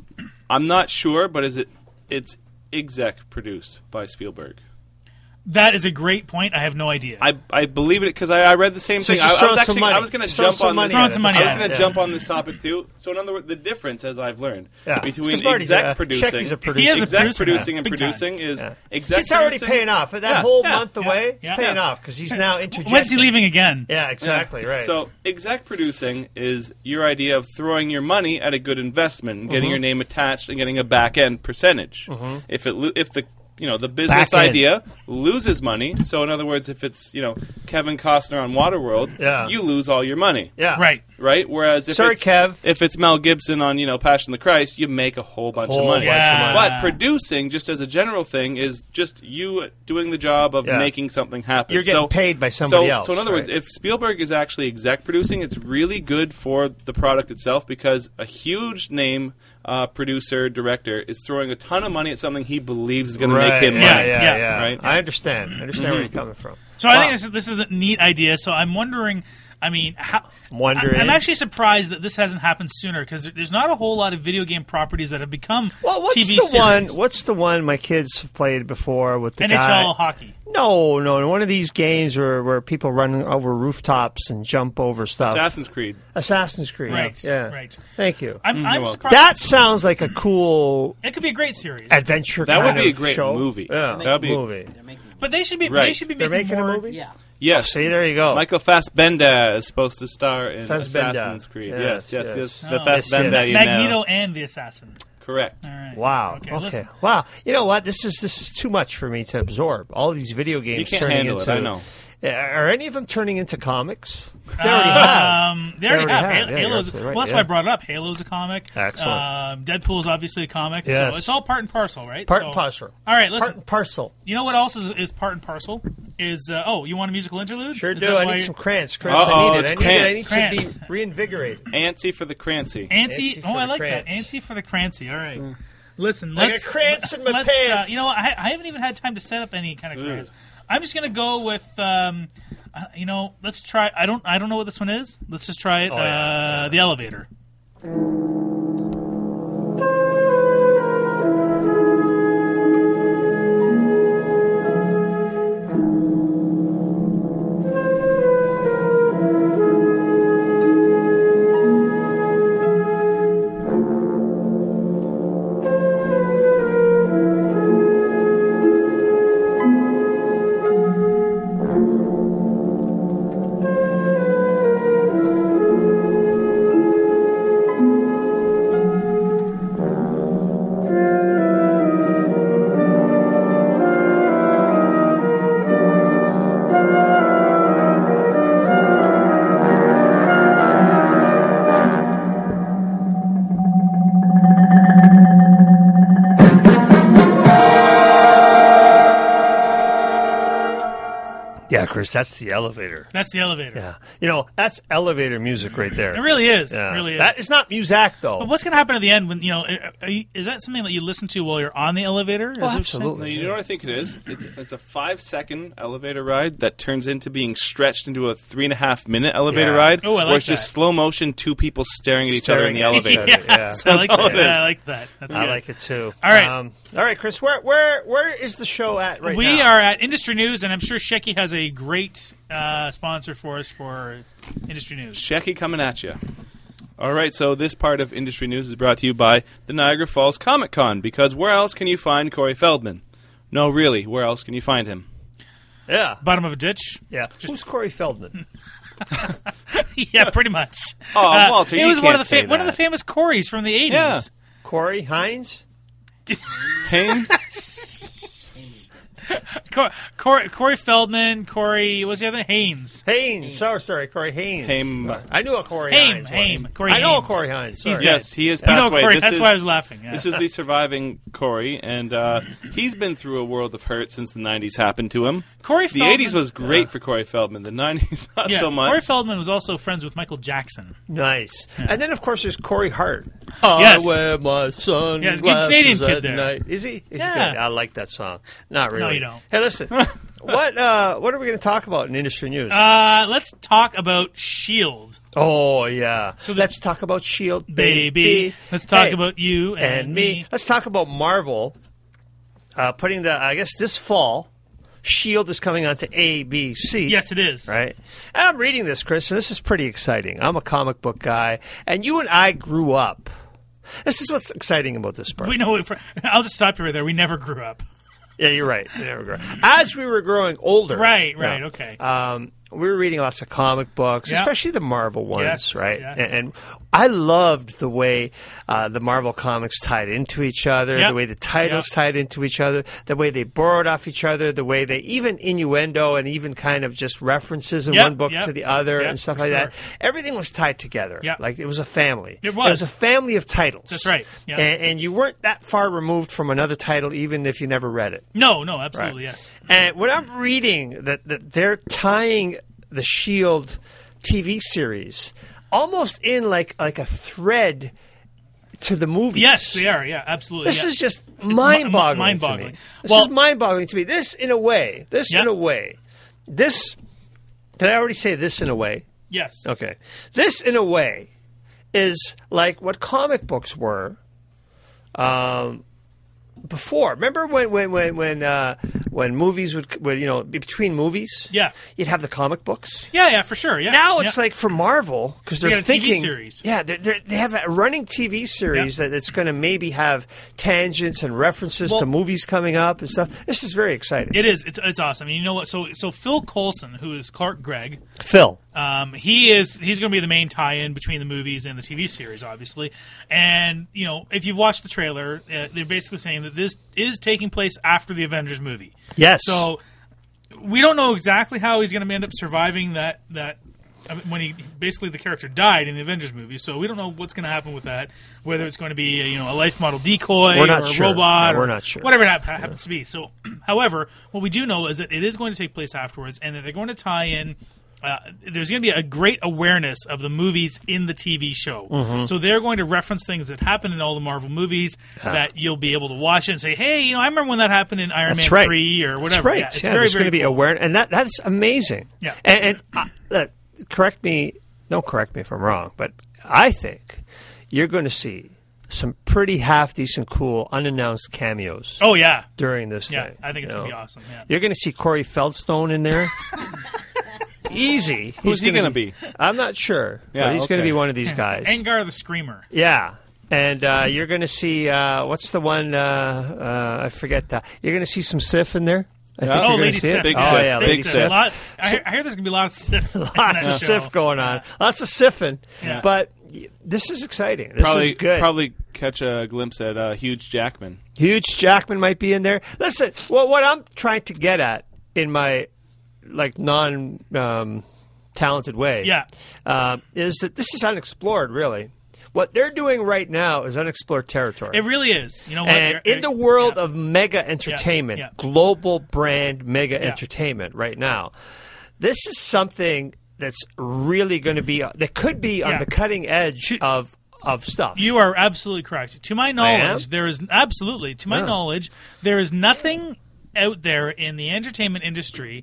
I'm not sure, but is it it's exec produced by Spielberg? that is a great point. I have no idea. I, I believe it because I, I read the same So thing. just I, I throw was some actually money. I was going to Throw jump some on money this. Throw at it. some money I was at going it. to jump on this topic too. So in other words, the difference, as I've learned, Yeah. between 'Cause Marty's exec a- producing, Checky's a He is a exec producer, producing yeah. and Big time. producing is Yeah. exec. It's already producing- paying off. That Yeah, whole yeah, month yeah, away, yeah. it's paying Yeah. off because he's now interjecting. When's he leaving again? Yeah, exactly, right. So exec producing is your idea of throwing your money at a good investment and Mm-hmm. getting your name attached and getting a back end percentage. If it lo- if the you know the business Back end. idea loses money, so in other words, if it's you know Kevin Costner on Waterworld, Yeah. you lose all your money. yeah. Right. Right. Whereas if Sorry, it's, Kev. if it's Mel Gibson on you know Passion of the Christ, you make a whole bunch Whole of money. bunch of money. But producing, just as a general thing, is just you doing the job of Yeah. making something happen. You're getting so, paid by somebody so, else, So in other words, right. if Spielberg is actually exec producing, it's really good for the product itself because a huge name uh, producer director is throwing a ton of money at something he believes is going to Right, make him yeah, money. Yeah, Yeah. yeah. Right? I understand. I understand where you're coming from. So I Wow. think this is, this is a neat idea. So I'm wondering. I mean, how, I'm wondering. I, am actually surprised that this hasn't happened sooner because there's not a whole lot of video game properties that have become Well, what's T V the series. one? What's the one my kids have played before with the N H L guy? hockey. No, no, one of these games where, where people run over rooftops and jump over stuff. Assassin's Creed. Assassin's Creed. Right, Yeah. right. Thank you. I'm, I'm welcome. surprised. That sounds like a cool it could be a great series, adventure. That would kind be a of great show. movie. Yeah, That would be- movie. but they should be. They Right. should be They're making, making more. a movie. Yeah. Yes. See, there you go. Michael Fassbender is supposed to star in Fassbender. Assassin's Creed. Yes, Yes, yes, yes. yes. Oh. The Fassbender, Yes, you Magneto know. and the assassin. Correct. All right. Wow. Okay. Okay. listen. Wow. You know what? This is this is too much for me to absorb. All these video games You can't turning handle it, into. I know. Uh, Are any of them turning into comics? They already have. Um, they already already have. have. Halo- Yeah, you're Halo's, absolutely right, well, that's yeah. why I brought it up. Halo's a comic. Excellent. Um, Deadpool's obviously a comic. Yes. So it's all part and parcel, right? Part So- and parcel. All right, listen. Part and parcel. You know what else is, is part and parcel? Is uh, oh, you want a musical interlude? Sure Is do. that I why need you- some crayons, Chris. Uh-oh, I need it. it's I need, it. I need crayons. to be reinvigorated. Antsy for the Crancy. Antsy. Antsy Oh, for I the like that. crayons. Antsy for the crancy. All right. Listen, I got let's. crayons in my let's, Uh, pants. you know, what? I, I haven't even had time to set up any kind of crayons. I'm just gonna go with um, Uh, you know, let's try. I don't. I don't know what this one is. Let's just try it. Oh, uh, yeah, yeah. The elevator. Yeah, Chris, that's the elevator. That's the elevator. Yeah. You know, that's elevator music right there. It really is. Yeah. It really is. That is not Muzak, though. But what's going to happen at the end when, you know, are you, is that something that you listen to while you're on the elevator? Is Oh, that what you're absolutely. saying? You know what I think it is? It's, it's a five-second elevator ride that turns into being stretched into a three-and-a-half-minute elevator Yeah. ride, Oh, I like where it's just that. slow motion, two people staring at each other in the Staring at each elevator. other. Yes, Yeah. I like That's all that. it is. Yeah, I like that. That's I good. like it, too. All right. Um, all right, Chris, where where where is the show at right we now? are at Industry News, and I'm sure Shecky has a great uh, sponsor for us for Industry News. Shecky coming at you. All right, so this part of Industry News is brought to you by the Niagara Falls Comic Con, because where else can you find Corey Feldman? No, really, where else can you find him? Yeah. Bottom of a ditch. Yeah. Who's Corey Feldman? Yeah, pretty much. Oh, Uh, Walter, it you was one can't of the say one of the that. famous Corys from the eighties. Yeah. Corey Hines? Hames? Cor- Cor- Corey Feldman, Corey, what's the other? Haynes. Haynes. Sorry, sorry, Corey Haynes. Haim. I knew a Corey Haim, Hines. was. Haim, Corey I know Haim. a Corey Hines. He's Sorry. dead. Yes, he has You passed know away. Corey, This that's is, why I was laughing. Yeah. This is the surviving Corey, and uh, he's been through a world of hurt since the nineties happened to him. Corey The Feldman, eighties was great for Corey Feldman. The nineties, not yeah, so much. Corey Feldman was also friends with Michael Jackson. Nice. And then, of course, there's Corey Hart. Yes. I wear my sunglasses Yeah, good Canadian kid at there. night. Is he? Is Yeah. he good? I like that song. Not really. No, you don't. Hey, listen. what uh, What are we going to talk about in industry news? Uh, let's talk about SHIELD, oh, yeah. So the- Let's talk about SHIELD, baby. baby. Let's talk Hey, about you and, and me. Let's talk about Marvel uh, putting the, I guess, this fall, SHIELD is coming on to A B C. Yes, it is. Right? And I'm reading this, Chris, and this is pretty exciting. I'm a comic book guy, and you and I grew up. This is what's exciting about this part. We know. It for, I'll just stop you right there. We never grew up. Yeah, you're right. We never grew. As we were growing older. Right, right, yeah, okay. Um, we were reading lots of comic books, Yeah. especially the Marvel ones, Yes, right? yes. And, and I loved the way uh, the Marvel comics tied into each other, Yep. the way the titles Yep. tied into each other, the way they borrowed off each other, the way they even innuendo and even kind of just references in Yep, one book yep, to the other yep, and stuff for like sure. that. Everything was tied together. Yep. Like it was a family. It was. It was a family of titles. That's right. Yep. And, and you weren't that far removed from another title, even if you never read it. No, no, absolutely, Right. yes. And when I'm reading that, that they're tying the SHIELD T V series almost in like like a thread to the movies. Yes, they are. Yeah, absolutely. This yeah. is just mi- mind-boggling, mind-boggling. to me. This Well- is mind-boggling to me. This, in a way, this Yeah. in a way, this. Did I already say this in a way? Yes. Okay, this in a way is like what comic books were. Um, before, remember when when when when uh, when movies would, when, you know, between movies, Yeah. you'd have the comic books. Yeah, yeah, for sure. Yeah. Now it's yeah. like for Marvel because They they're got a T V thinking, series. yeah, they're, they're, they have a running T V series Yeah. that it's going to maybe have tangents and references Well- to movies coming up and stuff. This is very exciting. It is. It's it's awesome. And you know what? So so Phil Coulson, who is Clark Gregg, Phil, um, he is he's going to be the main tie-in between the movies and the T V series, obviously. And you know, if you've watched the trailer, uh, they're basically saying that this is taking place after the Avengers movie. yes, So we don't know exactly how he's going to end up surviving that that I mean, when he basically the character died in the Avengers movie. So we don't know what's going to happen with that. Whether it's going to be a, you know a life model decoy We're not or a sure. robot, No, we're or not sure. whatever it hap- happens to be. So, however, what we do know is that it is going to take place afterwards, and that they're going to tie in uh, there's going to be a great awareness of the movies in the T V show. Mm-hmm. So they're going to reference things that happen in all the Marvel movies that you'll be able to watch it and say, hey, you know, I remember when that happened in Iron That's Man right. three or whatever. That's right. Yeah, it's yeah, very, there's very going to be cool. awareness, and that that's amazing. Yeah. And, and uh, uh, correct me, don't correct me if I'm wrong, but I think you're going to see some pretty half decent, cool, unannounced cameos. Oh, yeah. During this Yeah, thing. I think it's you going to know? be awesome. Yeah. You're going to see Corey Feldstone in there. Easy. Who's he gonna gonna be? I'm not sure. Yeah, but he's going to okay. be one of these guys. Angar the Screamer. Yeah. And uh, you're going to see, uh, what's the one, uh, uh, I forget that. You're going to see some Sif in there. I Yeah. think Oh, you're gonna Lady see it. Sif. Big oh, Sif. yeah, Big Lady Sif. Sif. A lot, I, hear, I hear there's going to be a lot of Sif. in Lots that of show. Sif going on. Yeah. Lots of Siffing. Yeah. But y- this is exciting. This Probably is good. probably catch a glimpse at uh, Huge Jackman. Huge Jackman might be in there. Listen, well, what I'm trying to get at in my like non um, talented way, Yeah. uh, is that this is unexplored. Really, what they're doing right now is unexplored territory. It really is. You know what? And You're- in the world yeah. of mega entertainment, yeah. global brand mega Yeah. entertainment right now, this is something that's really going to be, that could be on Yeah. the cutting edge of of stuff. You are absolutely correct. To my am? knowledge, there is absolutely, to my Yeah. knowledge, there is nothing out there in the entertainment industry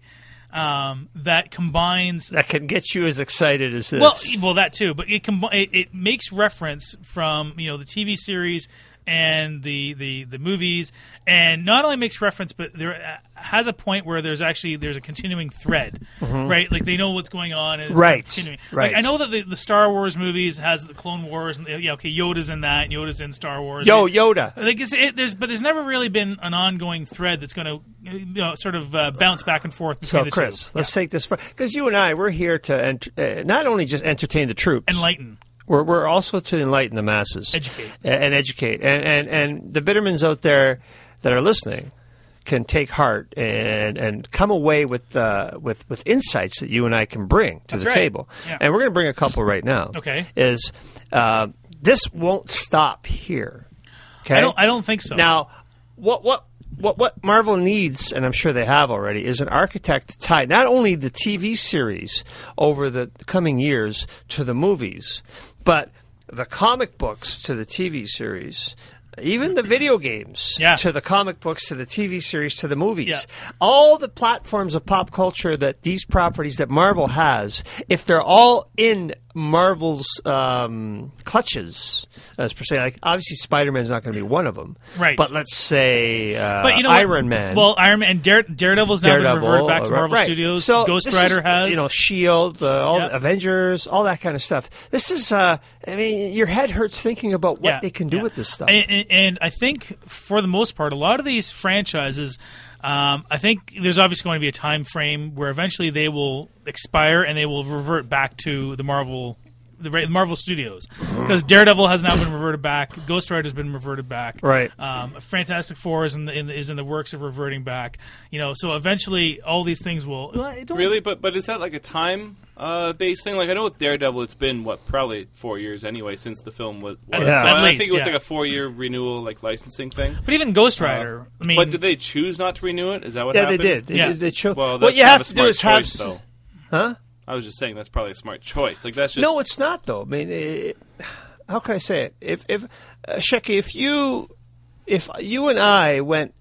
um, that combines. that can get you as excited as this. Well, well, that too, but it, combi- it it makes reference from you know the T V series and the, the, the movies, and not only makes reference, but there uh, has a point where there's actually there's a continuing thread, right? Like they know what's going on, and it's Mm-hmm. Right, continuing. right. Like I know that the, the Star Wars movies has the Clone Wars, and yeah, okay, Yoda's in that, and Yoda's in Star Wars. Yo, It- Yoda. Like it's, it, there's, but there's never really been an ongoing thread that's going to, you know, sort of uh, bounce back and forth between So, the Chris, two. let's take this for because you and I, we're here to ent- uh, not only just entertain the troops, Enlighten. We're we're also to enlighten the masses, Educate. and, and educate, and, and and the Bittermans out there that are listening can take heart and and come away with uh, with with insights that you and I can bring to That's the right. table. Yeah. And we're going to bring a couple right now. Okay. is uh, this won't stop here? Okay, I don't. I don't think so. now, what what what what Marvel needs, and I'm sure they have already, is an architect to tie not only the T V series over the coming years to the movies, but the comic books to the T V series. Even the video games Yeah. to the comic books to the T V series to the movies. Yeah. All the platforms of pop culture that these properties that Marvel has, if they're all in Marvel's um, clutches, as per se, like obviously Spider-Man's not going to be one of them. Right. But let's say uh, but you know what? Iron Man. Well, Iron Man and Dare, Daredevil's now Daredevil, been reverted back to uh, Marvel right. Studios. So Ghost this Rider is, has. you know, Shield, uh, all Yeah. the Avengers, all that kind of stuff. This is, uh, I mean, your head hurts thinking about what Yeah, they can do yeah. with this stuff. And, and, and I think, for the most part, a lot of these franchises, um, I think there's obviously going to be a time frame where eventually they will expire and they will revert back to the Marvel. The ra- Marvel Studios, because Daredevil has now been reverted back, Ghost Rider has been reverted back, Right. Um, Fantastic Four is in, the, in the, is in the works of reverting back. You know, so eventually all these things will well, I don't- Really, but but is that like a time uh, based thing? Like I know with Daredevil, it's been what probably four years anyway since the film was. was. At- Yeah. So at I least, think it was yeah. like a four year renewal, like licensing thing. But even Ghost Rider, I mean, but did they choose not to renew it? Is that what yeah, happened? they did. They, Yeah. did. They chose. Well, what that's you kind have of a to do smart is have. choice, though. Huh? I was just saying that's probably a smart choice. Like that's just No, it's not though. I mean, it, how can I say it? If if uh, Shecky, if you if you and I went,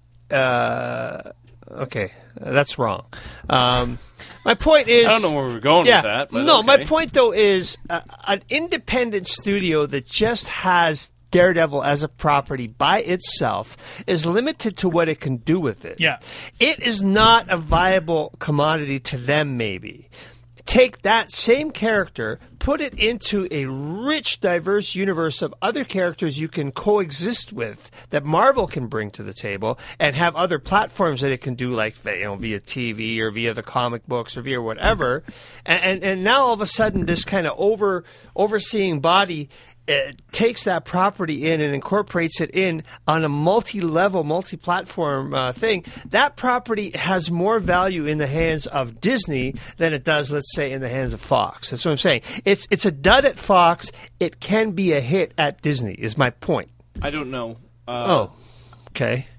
uh, okay, that's wrong. Um, my point is, I don't know where we're going yeah, with that. But no, my okay. point though is uh, an independent studio that just has Daredevil as a property by itself is limited to what it can do with it. Yeah. It is not a viable commodity to them, maybe. Take that same character, put it into a rich, diverse universe of other characters you can coexist with that Marvel can bring to the table, and have other platforms that it can do, like you know, via T V or via the comic books or via whatever. And and, and now all of a sudden, this kind of over overseeing body uh, takes that property in and incorporates it in on a multi-level, multi-platform uh, thing. That property has more value in the hands of Disney than it does, let's say, in the hands of Fox. That's what I'm saying. It's it's a dud at Fox. It can be a hit at Disney, is my point. I don't know. Uh, Oh, okay.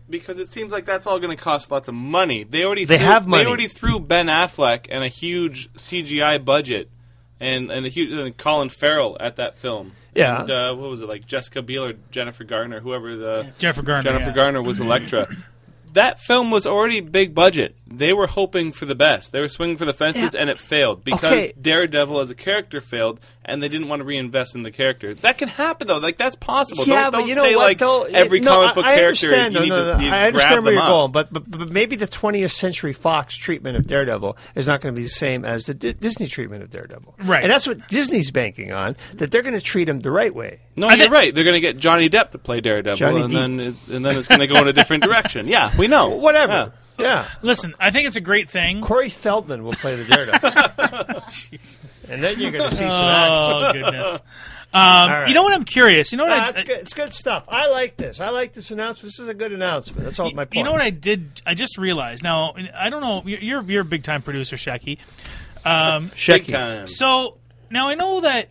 Because it seems like that's all going to cost lots of money. They already They threw, have money. They already threw Ben Affleck and a huge C G I budget and and a huge and Colin Farrell at that film. Yeah. And, uh, what was it, like Jessica Biel or Jennifer Garner, whoever the Jennifer Garner. Jennifer yeah. Garner was Elektra. That film was already big budget. They were hoping for the best. They were swinging for the fences, Yeah. and it failed because Okay. Daredevil as a character failed, and they didn't want to reinvest in the character. That can happen though. Like that's possible. Yeah, don't but don't you know say what, like though? every no, comic I- book I character understand, you no, need no, to no, you I grab understand where them you're up. going, but, but but maybe the twentieth century Fox treatment of Daredevil is not going to be the same as the D- Disney treatment of Daredevil. Right. And that's what Disney's banking on, that they're going to treat him the right way. No, I you're think- right. They're going to get Johnny Depp to play Daredevil, Johnny and Depp. then it, and then it's going to go in a different direction. Yeah, we know. Whatever. Yeah. Yeah. Listen, I think it's a great thing. Corey Feldman will play the Daredevil. And then you're going to see some action. Oh goodness. Um, right. You know what? I'm curious. You know what? Ah, I, it's, good. it's good stuff. I like this. I like this announcement. This is a good announcement. That's all my point. You know what I did? I just realized. Now, I don't know. You're you're, you're a big time producer, Shecky. Um, Big Shecky. time. so now I know that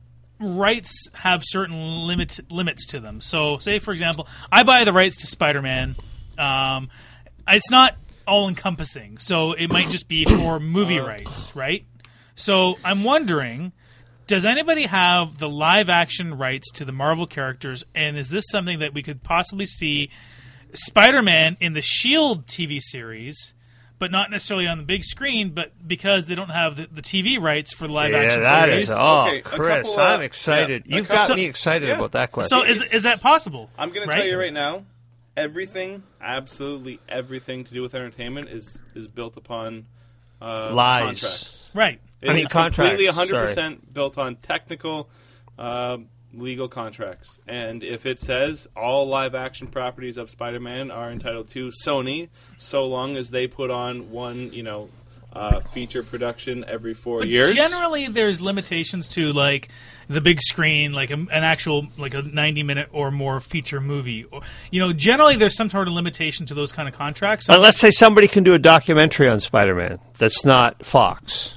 rights have certain limits limits to them. So, say for example, I buy the rights to Spider-Man. Um, it's not all encompassing, so it might just be for movie rights, right? So I'm wondering, does anybody have the live action rights to the Marvel characters, and is this something that we could possibly see Spider-Man in the SHIELD T V series, but not necessarily on the big screen, but because they don't have the, the T V rights for the live Yeah, action that series? is. Oh, Okay, a Chris, couple, uh, I'm excited. yeah, a You've couple- got me excited yeah. about that question. So is is that possible? I'm going right? to tell you right now, everything, absolutely everything to do with entertainment is is built upon uh, Lies. contracts. Right. I mean, it's contracts, completely one hundred percent built on technical, uh, legal contracts. And if it says all live-action properties of Spider-Man are entitled to Sony, so long as they put on one, you know, uh, feature production every four But years. generally, there's limitations to like the big screen, like a, an actual like a ninety minute or more feature movie. Or, you know, generally there's some sort of limitation to those kind of contracts. So Uh, let's say somebody can do a documentary on Spider-Man that's not Fox.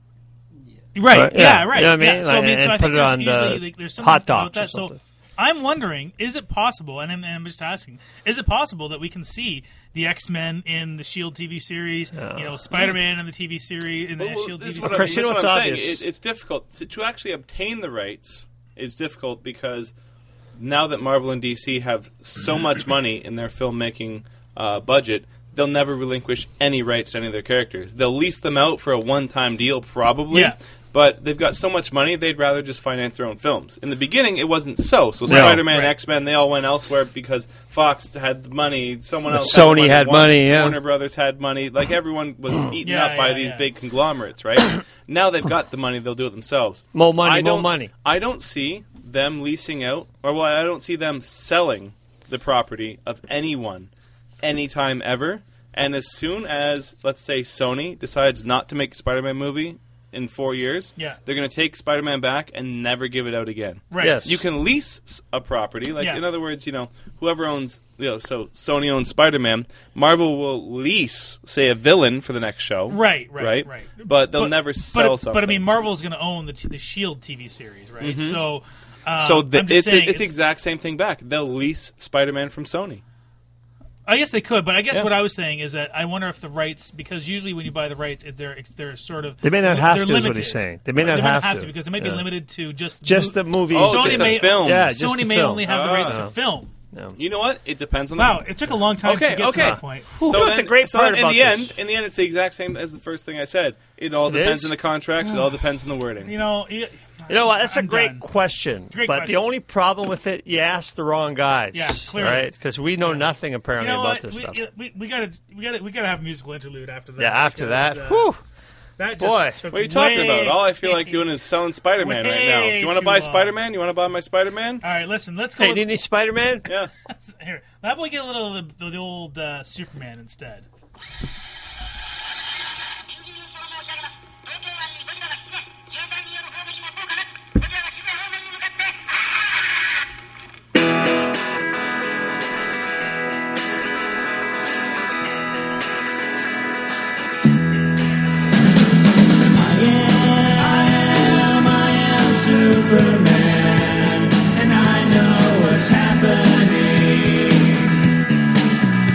right, Right, yeah, yeah. right. You know what I mean? Yeah. So I Like, mean, so and I put think it there's on usually the like, there's something hot about docs or that. So something. I'm wondering, is it possible? And I'm, and I'm just asking, is it possible that we can see the X-Men in the SHIELD T V series, you know, Spider-Man in the T V series, in the Well, SHIELD T this V is what series? I'm- Chris, this you know is what what's I'm saying. obvious? It, it's difficult to, to actually obtain the rights. Is difficult because now that Marvel and D C have so much money in their filmmaking uh, budget, they'll never relinquish any rights to any of their characters. They'll lease them out for a one-time deal, probably. Yeah. But they've got so much money, they'd rather just finance their own films. In the beginning, it wasn't so. So No. Spider-Man, Right. X-Men, they all went elsewhere because Fox had the money, someone else Sony had, had the money, money, yeah. Warner Brothers had money. Like, everyone was eaten Yeah, up by yeah, these yeah. big conglomerates, right? Now they've got the money, they'll do it themselves. More money, I more don't- money. I don't see them leasing out, or well, I don't see them selling the property of anyone anytime ever. And as soon as, let's say, Sony decides not to make a Spider-Man movie in four years, Yeah. they're going to take Spider-Man back and never give it out again. Right. Yes. You can lease s- a property, like Yeah. in other words, you know, whoever owns, you know, so Sony owns Spider-Man, Marvel will lease, say, a villain for the next show, Right, right, right, right. But they'll But- never but, sell something. But I mean, Marvel's going to own the, t- the SHIELD T V series, right? So, um, so the, I'm just it's saying, it's the exact same thing back. They'll lease Spider-Man from Sony. I guess they could, but I guess Yeah. what I was saying is that I wonder if the rights, because usually when you buy the rights, it- they're they're sort of They may not they're have to, is what limited. he's saying. They may not They have have to. to because it might be Yeah. limited to just Just mo- the movie. Oh, Sony just may, a film. Yeah, just Sony the may film. only have the rights Ah. to film. You know what? It depends on the Wow, movie. it took a long time Okay, to get okay. to that point. So What's then, the great so part then in about the this? end, in the end, it's the exact same as the first thing I said. It all It depends is? on the contracts. It all depends on the wording. You know, you, You know what? That's a I'm great done. question. Great but question. the only problem with it, you asked the wrong guys. Yeah, clearly. Right? Because we know nothing apparently You know about what? this We, stuff. yeah, we, we gotta we gotta we gotta have a musical interlude after that. Yeah, after because, that, uh, whew. that just Boy. took What are you talking way- about? All I feel like doing is selling Spider-Man right now. Do you want to Way buy too long. Spider-Man? You want to buy my Spider-Man? All right, listen. Let's go. Hey, with- need any Spider-Man? Yeah. Here, how about we get a little of the, the old uh, Superman instead? Superman, and I know what's happening.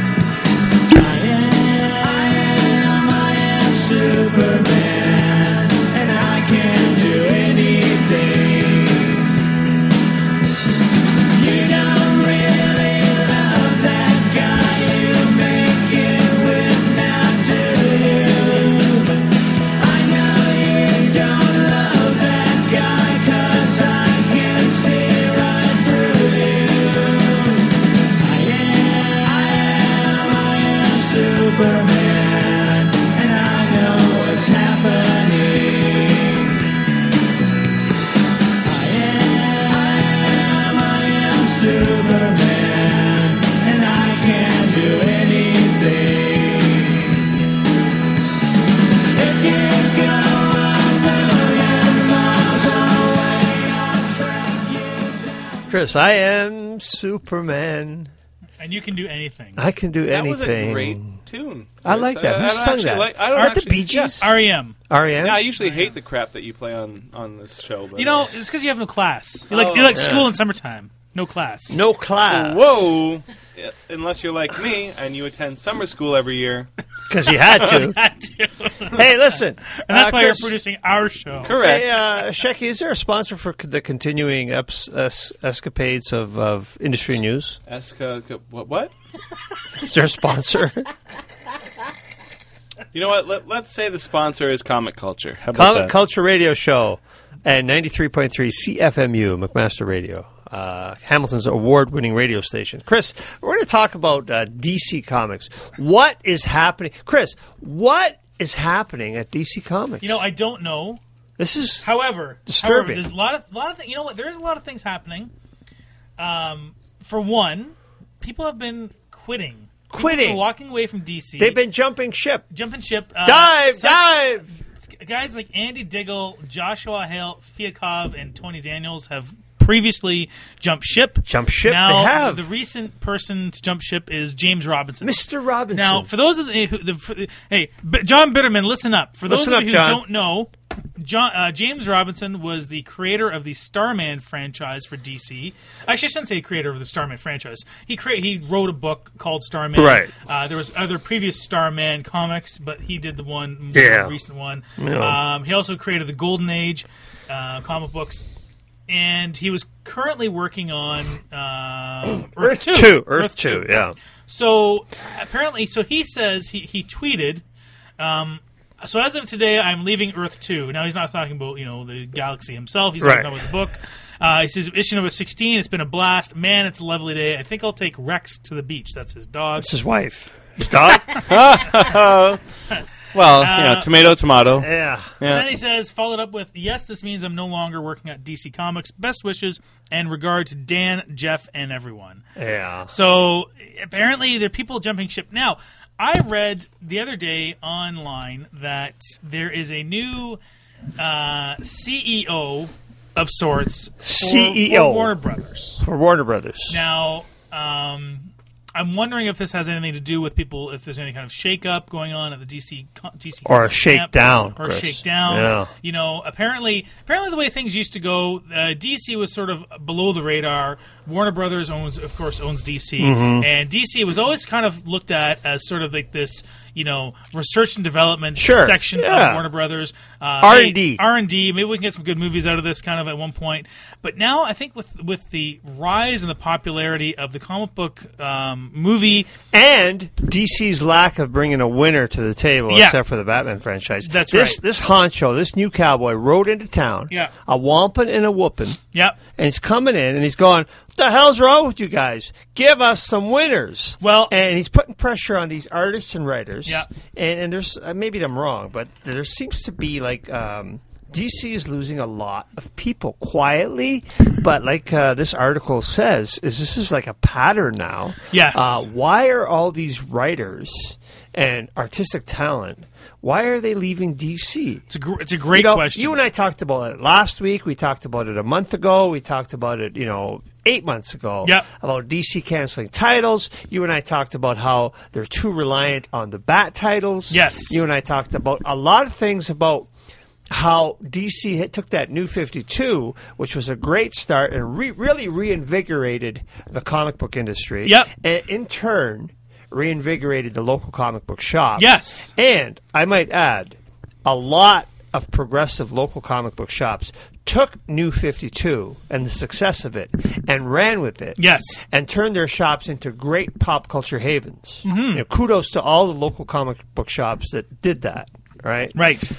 Chris, I am Superman. And you can do anything. I can do That anything. was a great tune. I like that. I, Who I sung actually that? Like, I don't Aren't the actually- Bee Gees? R E M. R E M? Yeah, I usually hate the crap that you play on, on this show. But You know, it's because you have no class. You're like, Oh, you're like yeah. school in summertime. No class. No class. Whoa! Yeah, unless you're like me and you attend summer school every year. Because you had to. Had to. Hey, listen. And that's uh, why Chris, you're producing our show. Correct. Hey, uh, Shecky, is there a sponsor for c- the continuing eps- es- escapades of, of industry news? Esca, what? What? Is there a sponsor? You know what? Let, let's say the sponsor is Comic Culture. How about Comic that? Culture Radio Show and ninety-three point three C F M U, McMaster Radio, uh, Hamilton's award-winning radio station. Chris, we're going to talk about uh, D C Comics. What is happening? Chris, what is happening at D C Comics? You know, I don't know. This is However, Disturbing. however, there's a lot of lot of things. You know what? There is a lot of things happening. Um, for one, people have been quitting. People have Quitting. been walking away from D C. they've been jumping ship. jumping ship. Uh, Dive, such- dive! Guys like Andy Diggle, Joshua Hale, Fiakov, and Tony Daniels have previously jumped ship. Jump ship, Now, they have. the recent person to jump ship is James Robinson. Mister Robinson. Now, for those of the, who, the for, hey, B- John Bitterman, listen up. For those Listen of up, you who John. don't know, John, uh, James Robinson was the creator of the Starman franchise for D C. Actually, I shouldn't say creator of the Starman franchise. He crea- he wrote a book called Starman. Right. Uh, there was other previous Starman comics, but he did the one, Yeah. the recent one. Yeah. Um, he also created the Golden Age uh, comic books. And he was currently working on um, Earth, Earth two. two. Earth two, yeah. So apparently, so he says he he tweeted. Um, so as of today, I'm leaving Earth two. Now he's not talking about you know the galaxy himself. He's Right. talking about the book. Uh, he says issue number sixteen. It's been a blast, man. It's a lovely day. I think I'll take Rex to the beach. That's his dog. It's his wife. His dog? Well, you know, tomato, tomato. yeah. So then he says, followed up with, yes, this means I'm no longer working at D C Comics. Best wishes and regard to Dan, Jeff, and everyone. Yeah. So apparently there are people jumping ship. Now, I read the other day online that there is a new uh, C E O of sorts for, C E O. for Warner Brothers. For Warner Brothers. Now, um, I'm wondering if this has anything to do with people, if there's any kind of shake-up going on at the D C co- D C Or a camp, shakedown, or a Chris. shakedown. Yeah. You know, apparently, apparently the way things used to go, uh, D C was sort of below the radar. Warner Brothers owns, of course, owns D C, Mm-hmm. and D C was always kind of looked at as sort of like this, you know, research and development Sure, section yeah. of Warner Brothers. Uh, R and D. hey, R and D. Maybe we can get some good movies out of this, kind of at one point. But now, I think with with the rise and the popularity of the comic book um, movie. And D C's lack of bringing a winner to the table, Yeah. except for the Batman franchise. That's this, right. This honcho, this new cowboy, rode into town, Yeah. a wampin' and a whoopin', Yep. and he's coming in and he's going, "What the hell's wrong with you guys? Give us some winners." Well- and he's putting pressure on these artists and writers. Yeah. and and there's uh, maybe I'm wrong, but there seems to be like. Um, D C is losing a lot of people quietly, but like uh, this article says, is this is like a pattern now. Yes. Uh, why are all these writers and artistic talent? Why are they leaving D C? It's a gr- it's a great You know, question. You and I talked about it last week. We talked about it a month ago. We talked about it, you know, eight months ago. Yep. About D C canceling titles. You and I talked about how they're too reliant on the Bat titles. Yes. You and I talked about a lot of things about how D C had, took that New fifty-two, which was a great start, and re- really reinvigorated the comic book industry. Yep. And in turn, reinvigorated the local comic book shop. Yes. And I might add, a lot of progressive local comic book shops took New fifty-two and the success of it and ran with it. Yes. And turned their shops into great pop culture havens. Mm-hmm. You know, kudos to all the local comic book shops that did that. Right? Right.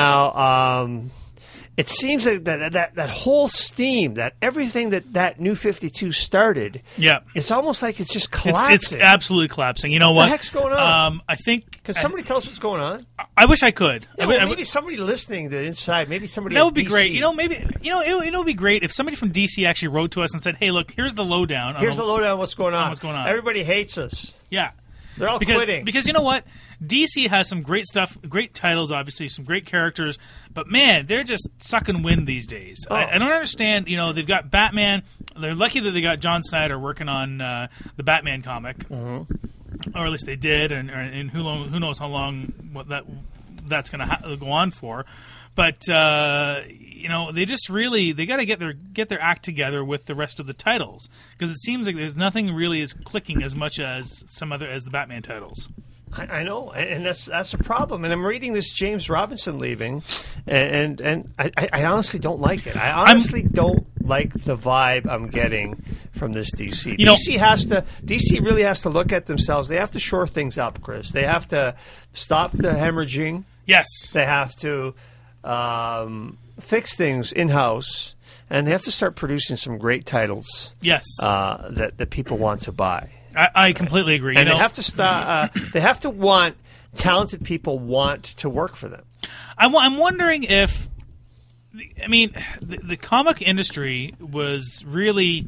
Now, um, it seems like that, that that whole steam, that everything that that New fifty-two started, Yeah. it's almost like it's just It's, collapsing. it's absolutely collapsing. You know What what? the heck's going on? Um, I think. Can somebody tell us what's going on? I, I wish I could. Yeah, I, well, I- maybe somebody listening to Inside, maybe somebody that at would be D C. great. You know, maybe you know it, it would be great if somebody from D C actually wrote to us and said, "Hey, look, here's the lowdown. on Here's the lowdown on what's going on. what's going on. Everybody hates us. Yeah." They're all Because, quitting. because you know what? D C has some great stuff, great titles, obviously, some great characters, but man, they're just sucking wind these days. Oh. I, I don't understand. You know, they've got Batman, they're lucky that they got John Snyder working on uh, the Batman comic, Mm-hmm. or at least they did, and, and who long, who knows how long what that that's going to ha- go on for. But uh, you know, they just really they got to get their get their act together with the rest of the titles, because it seems like there's nothing really is clicking as much as some other as the Batman titles. I, I know, and that's that's a problem. And I'm reading this James Robinson leaving, and and, and I, I honestly don't like it. I honestly I'm, don't like the vibe I'm getting from this D C. You know, D C has to. D C really has to look at themselves. They have to shore things up, Chris. They have to stop the hemorrhaging. Yes, they have to um, fix things in house, and they have to start producing some great titles. Yes, uh, that that people want to buy. I, I completely agree. And you they know, have to start. Uh, they have to want talented people want to work for them. I'm, I'm wondering if, I mean, the, the comic industry was really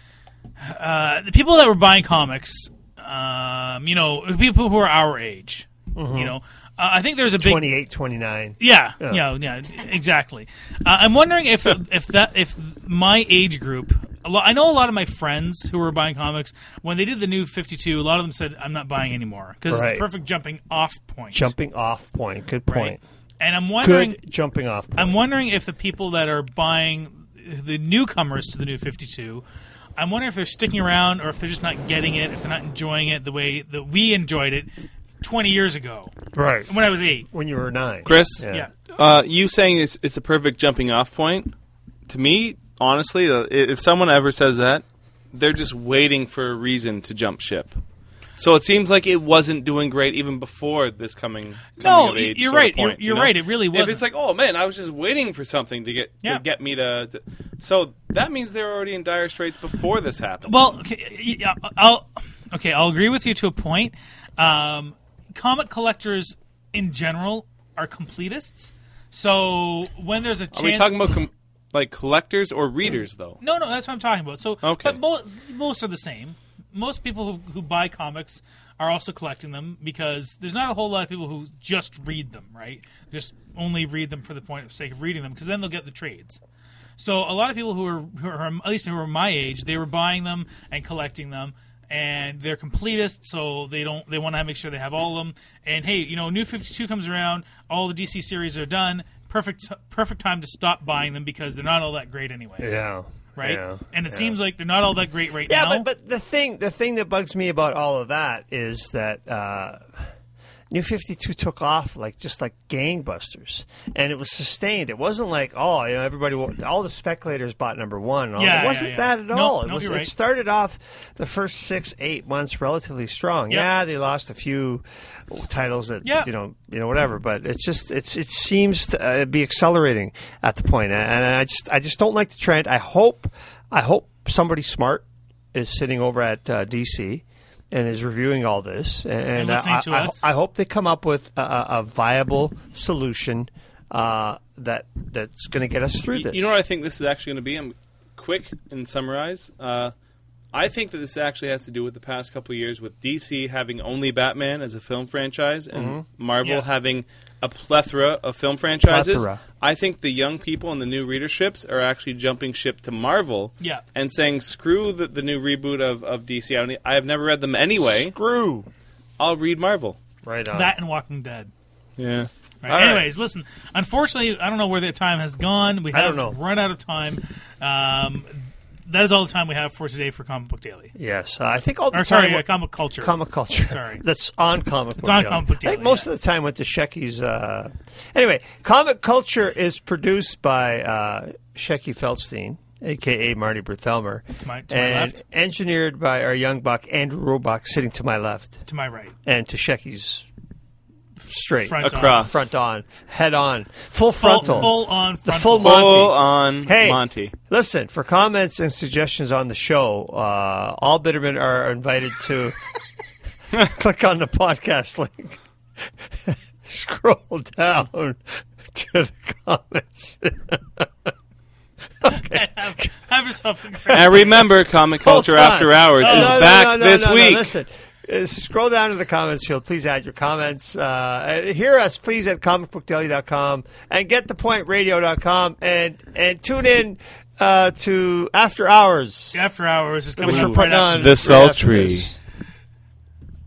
uh, the people that were buying comics. Um, you know, people who are our age. Mm-hmm. You know, uh, I think there's a big twenty-eight, twenty-nine Yeah, yeah, yeah, yeah exactly. Uh, I'm wondering if if that if my age group. A lot, I know a lot of my friends who were buying comics, when they did the new fifty-two, a lot of them said, I'm not buying anymore, because right. it's a perfect jumping off point. Jumping off point. Good point. Right? And I'm wondering, Good jumping off point. I'm wondering if the people that are buying the newcomers to the new fifty-two, I'm wondering if they're sticking around or if they're just not getting it, if they're not enjoying it the way that we enjoyed it twenty years ago. Right. When I was eight. When you were nine. Chris, yeah. yeah. Uh, you saying it's, it's a perfect jumping off point, to me, honestly, uh, if someone ever says that, they're just waiting for a reason to jump ship. So it seems like it wasn't doing great even before this coming, coming no, of age you're sort of right. point, you're you're you know? right. It really wasn't. If it's like, oh man, I was just waiting for something to get to Yeah. get me to, to. So that means they were already in dire straits before this happened. Well, okay, yeah, I'll okay, I'll agree with you to a point. Um, comic collectors in general are completists. So when there's a chance, are we talking about com- like collectors or readers though? No, no, that's what I'm talking about. So, okay. but both most are the same. Most people who, who buy comics are also collecting them, because there's not a whole lot of people who just read them, right? Just only read them for the point of sake of reading them, because then they'll get the trades. So a lot of people who are, who are at least who are my age, they were buying them and collecting them, and they're completists, so they don't they want to make sure they have all of them. And hey, you know, New fifty-two comes around, all the D C series are done. Perfect perfect time to stop buying them, because they're not all that great anyways. Yeah. Right? Yeah, and it yeah. seems like they're not all that great right yeah, now. Yeah, but, but the thing the thing that bugs me about all of that is that uh, New fifty-two took off like just like gangbusters, and it was sustained. It wasn't like, oh, you know, everybody, all the speculators bought number one. Yeah, it wasn't yeah, yeah. that at Nope, all. It nope, was. you're It right. started off the first six, eight months relatively strong. Yep. Yeah, they lost a few titles that Yep. you know, you know, whatever. But it's just, it's, it seems to uh, be accelerating at the point, and I just, I just don't like the trend. I hope, I hope somebody smart is sitting over at uh, D C and is reviewing all this, and, And uh, listening I, to I, us. I hope they come up with a, a viable solution uh, that that's going to get us through You- this. You know what I think this is actually going to be? I'm quick and summarize. Uh, I think that this actually has to do with the past couple of years with D C having only Batman as a film franchise and Mm-hmm. Marvel Yeah. having a plethora of film franchises. Plethora. I think the young people and the new readerships are actually jumping ship to Marvel Yeah. and saying, screw the, the new reboot of, of D C. I, don't, e, I have never read them anyway. Screw. I'll read Marvel. Right on. That and Walking Dead. Yeah. Right. All right. Anyways, listen. Unfortunately, I don't know where the time has gone. We I have don't know. run out of time. Um, that is all the time we have for today for Comic Book Daily. Yes, uh, I think all the Or time. sorry, uh, Comic Culture. Comic culture. Sorry. That's on comic. It's book on Daily. Comic Book I think Daily, most yeah. of the time went to Shecky's. Uh... Anyway, comic culture is produced by uh, Shecky Feldstein, aka Marty Berthelmer, To my- to my and left. engineered by our young buck Andrew Roebuck, sitting to my left, To my right. and to Shecky's straight Front on. Across. front on, head on, full Full, frontal, full on the frontal. full Monty. Full on Hey, Monty. listen, for comments and suggestions on the show, uh, all Bittermen are invited to click on the podcast link. Scroll down to the comments. Okay. have, have yourself a great And remember, Comic Culture Hold on. After Hours No, is no, no, back no, no, this no, no, week. Listen, uh, scroll down to the comments field. Please add your comments. Uh, and hear us, please, at comic book daily dot com and get the point radio dot com and and tune in uh, to After Hours, After Hours is coming which we're up putting right on after The right after Sultry. this.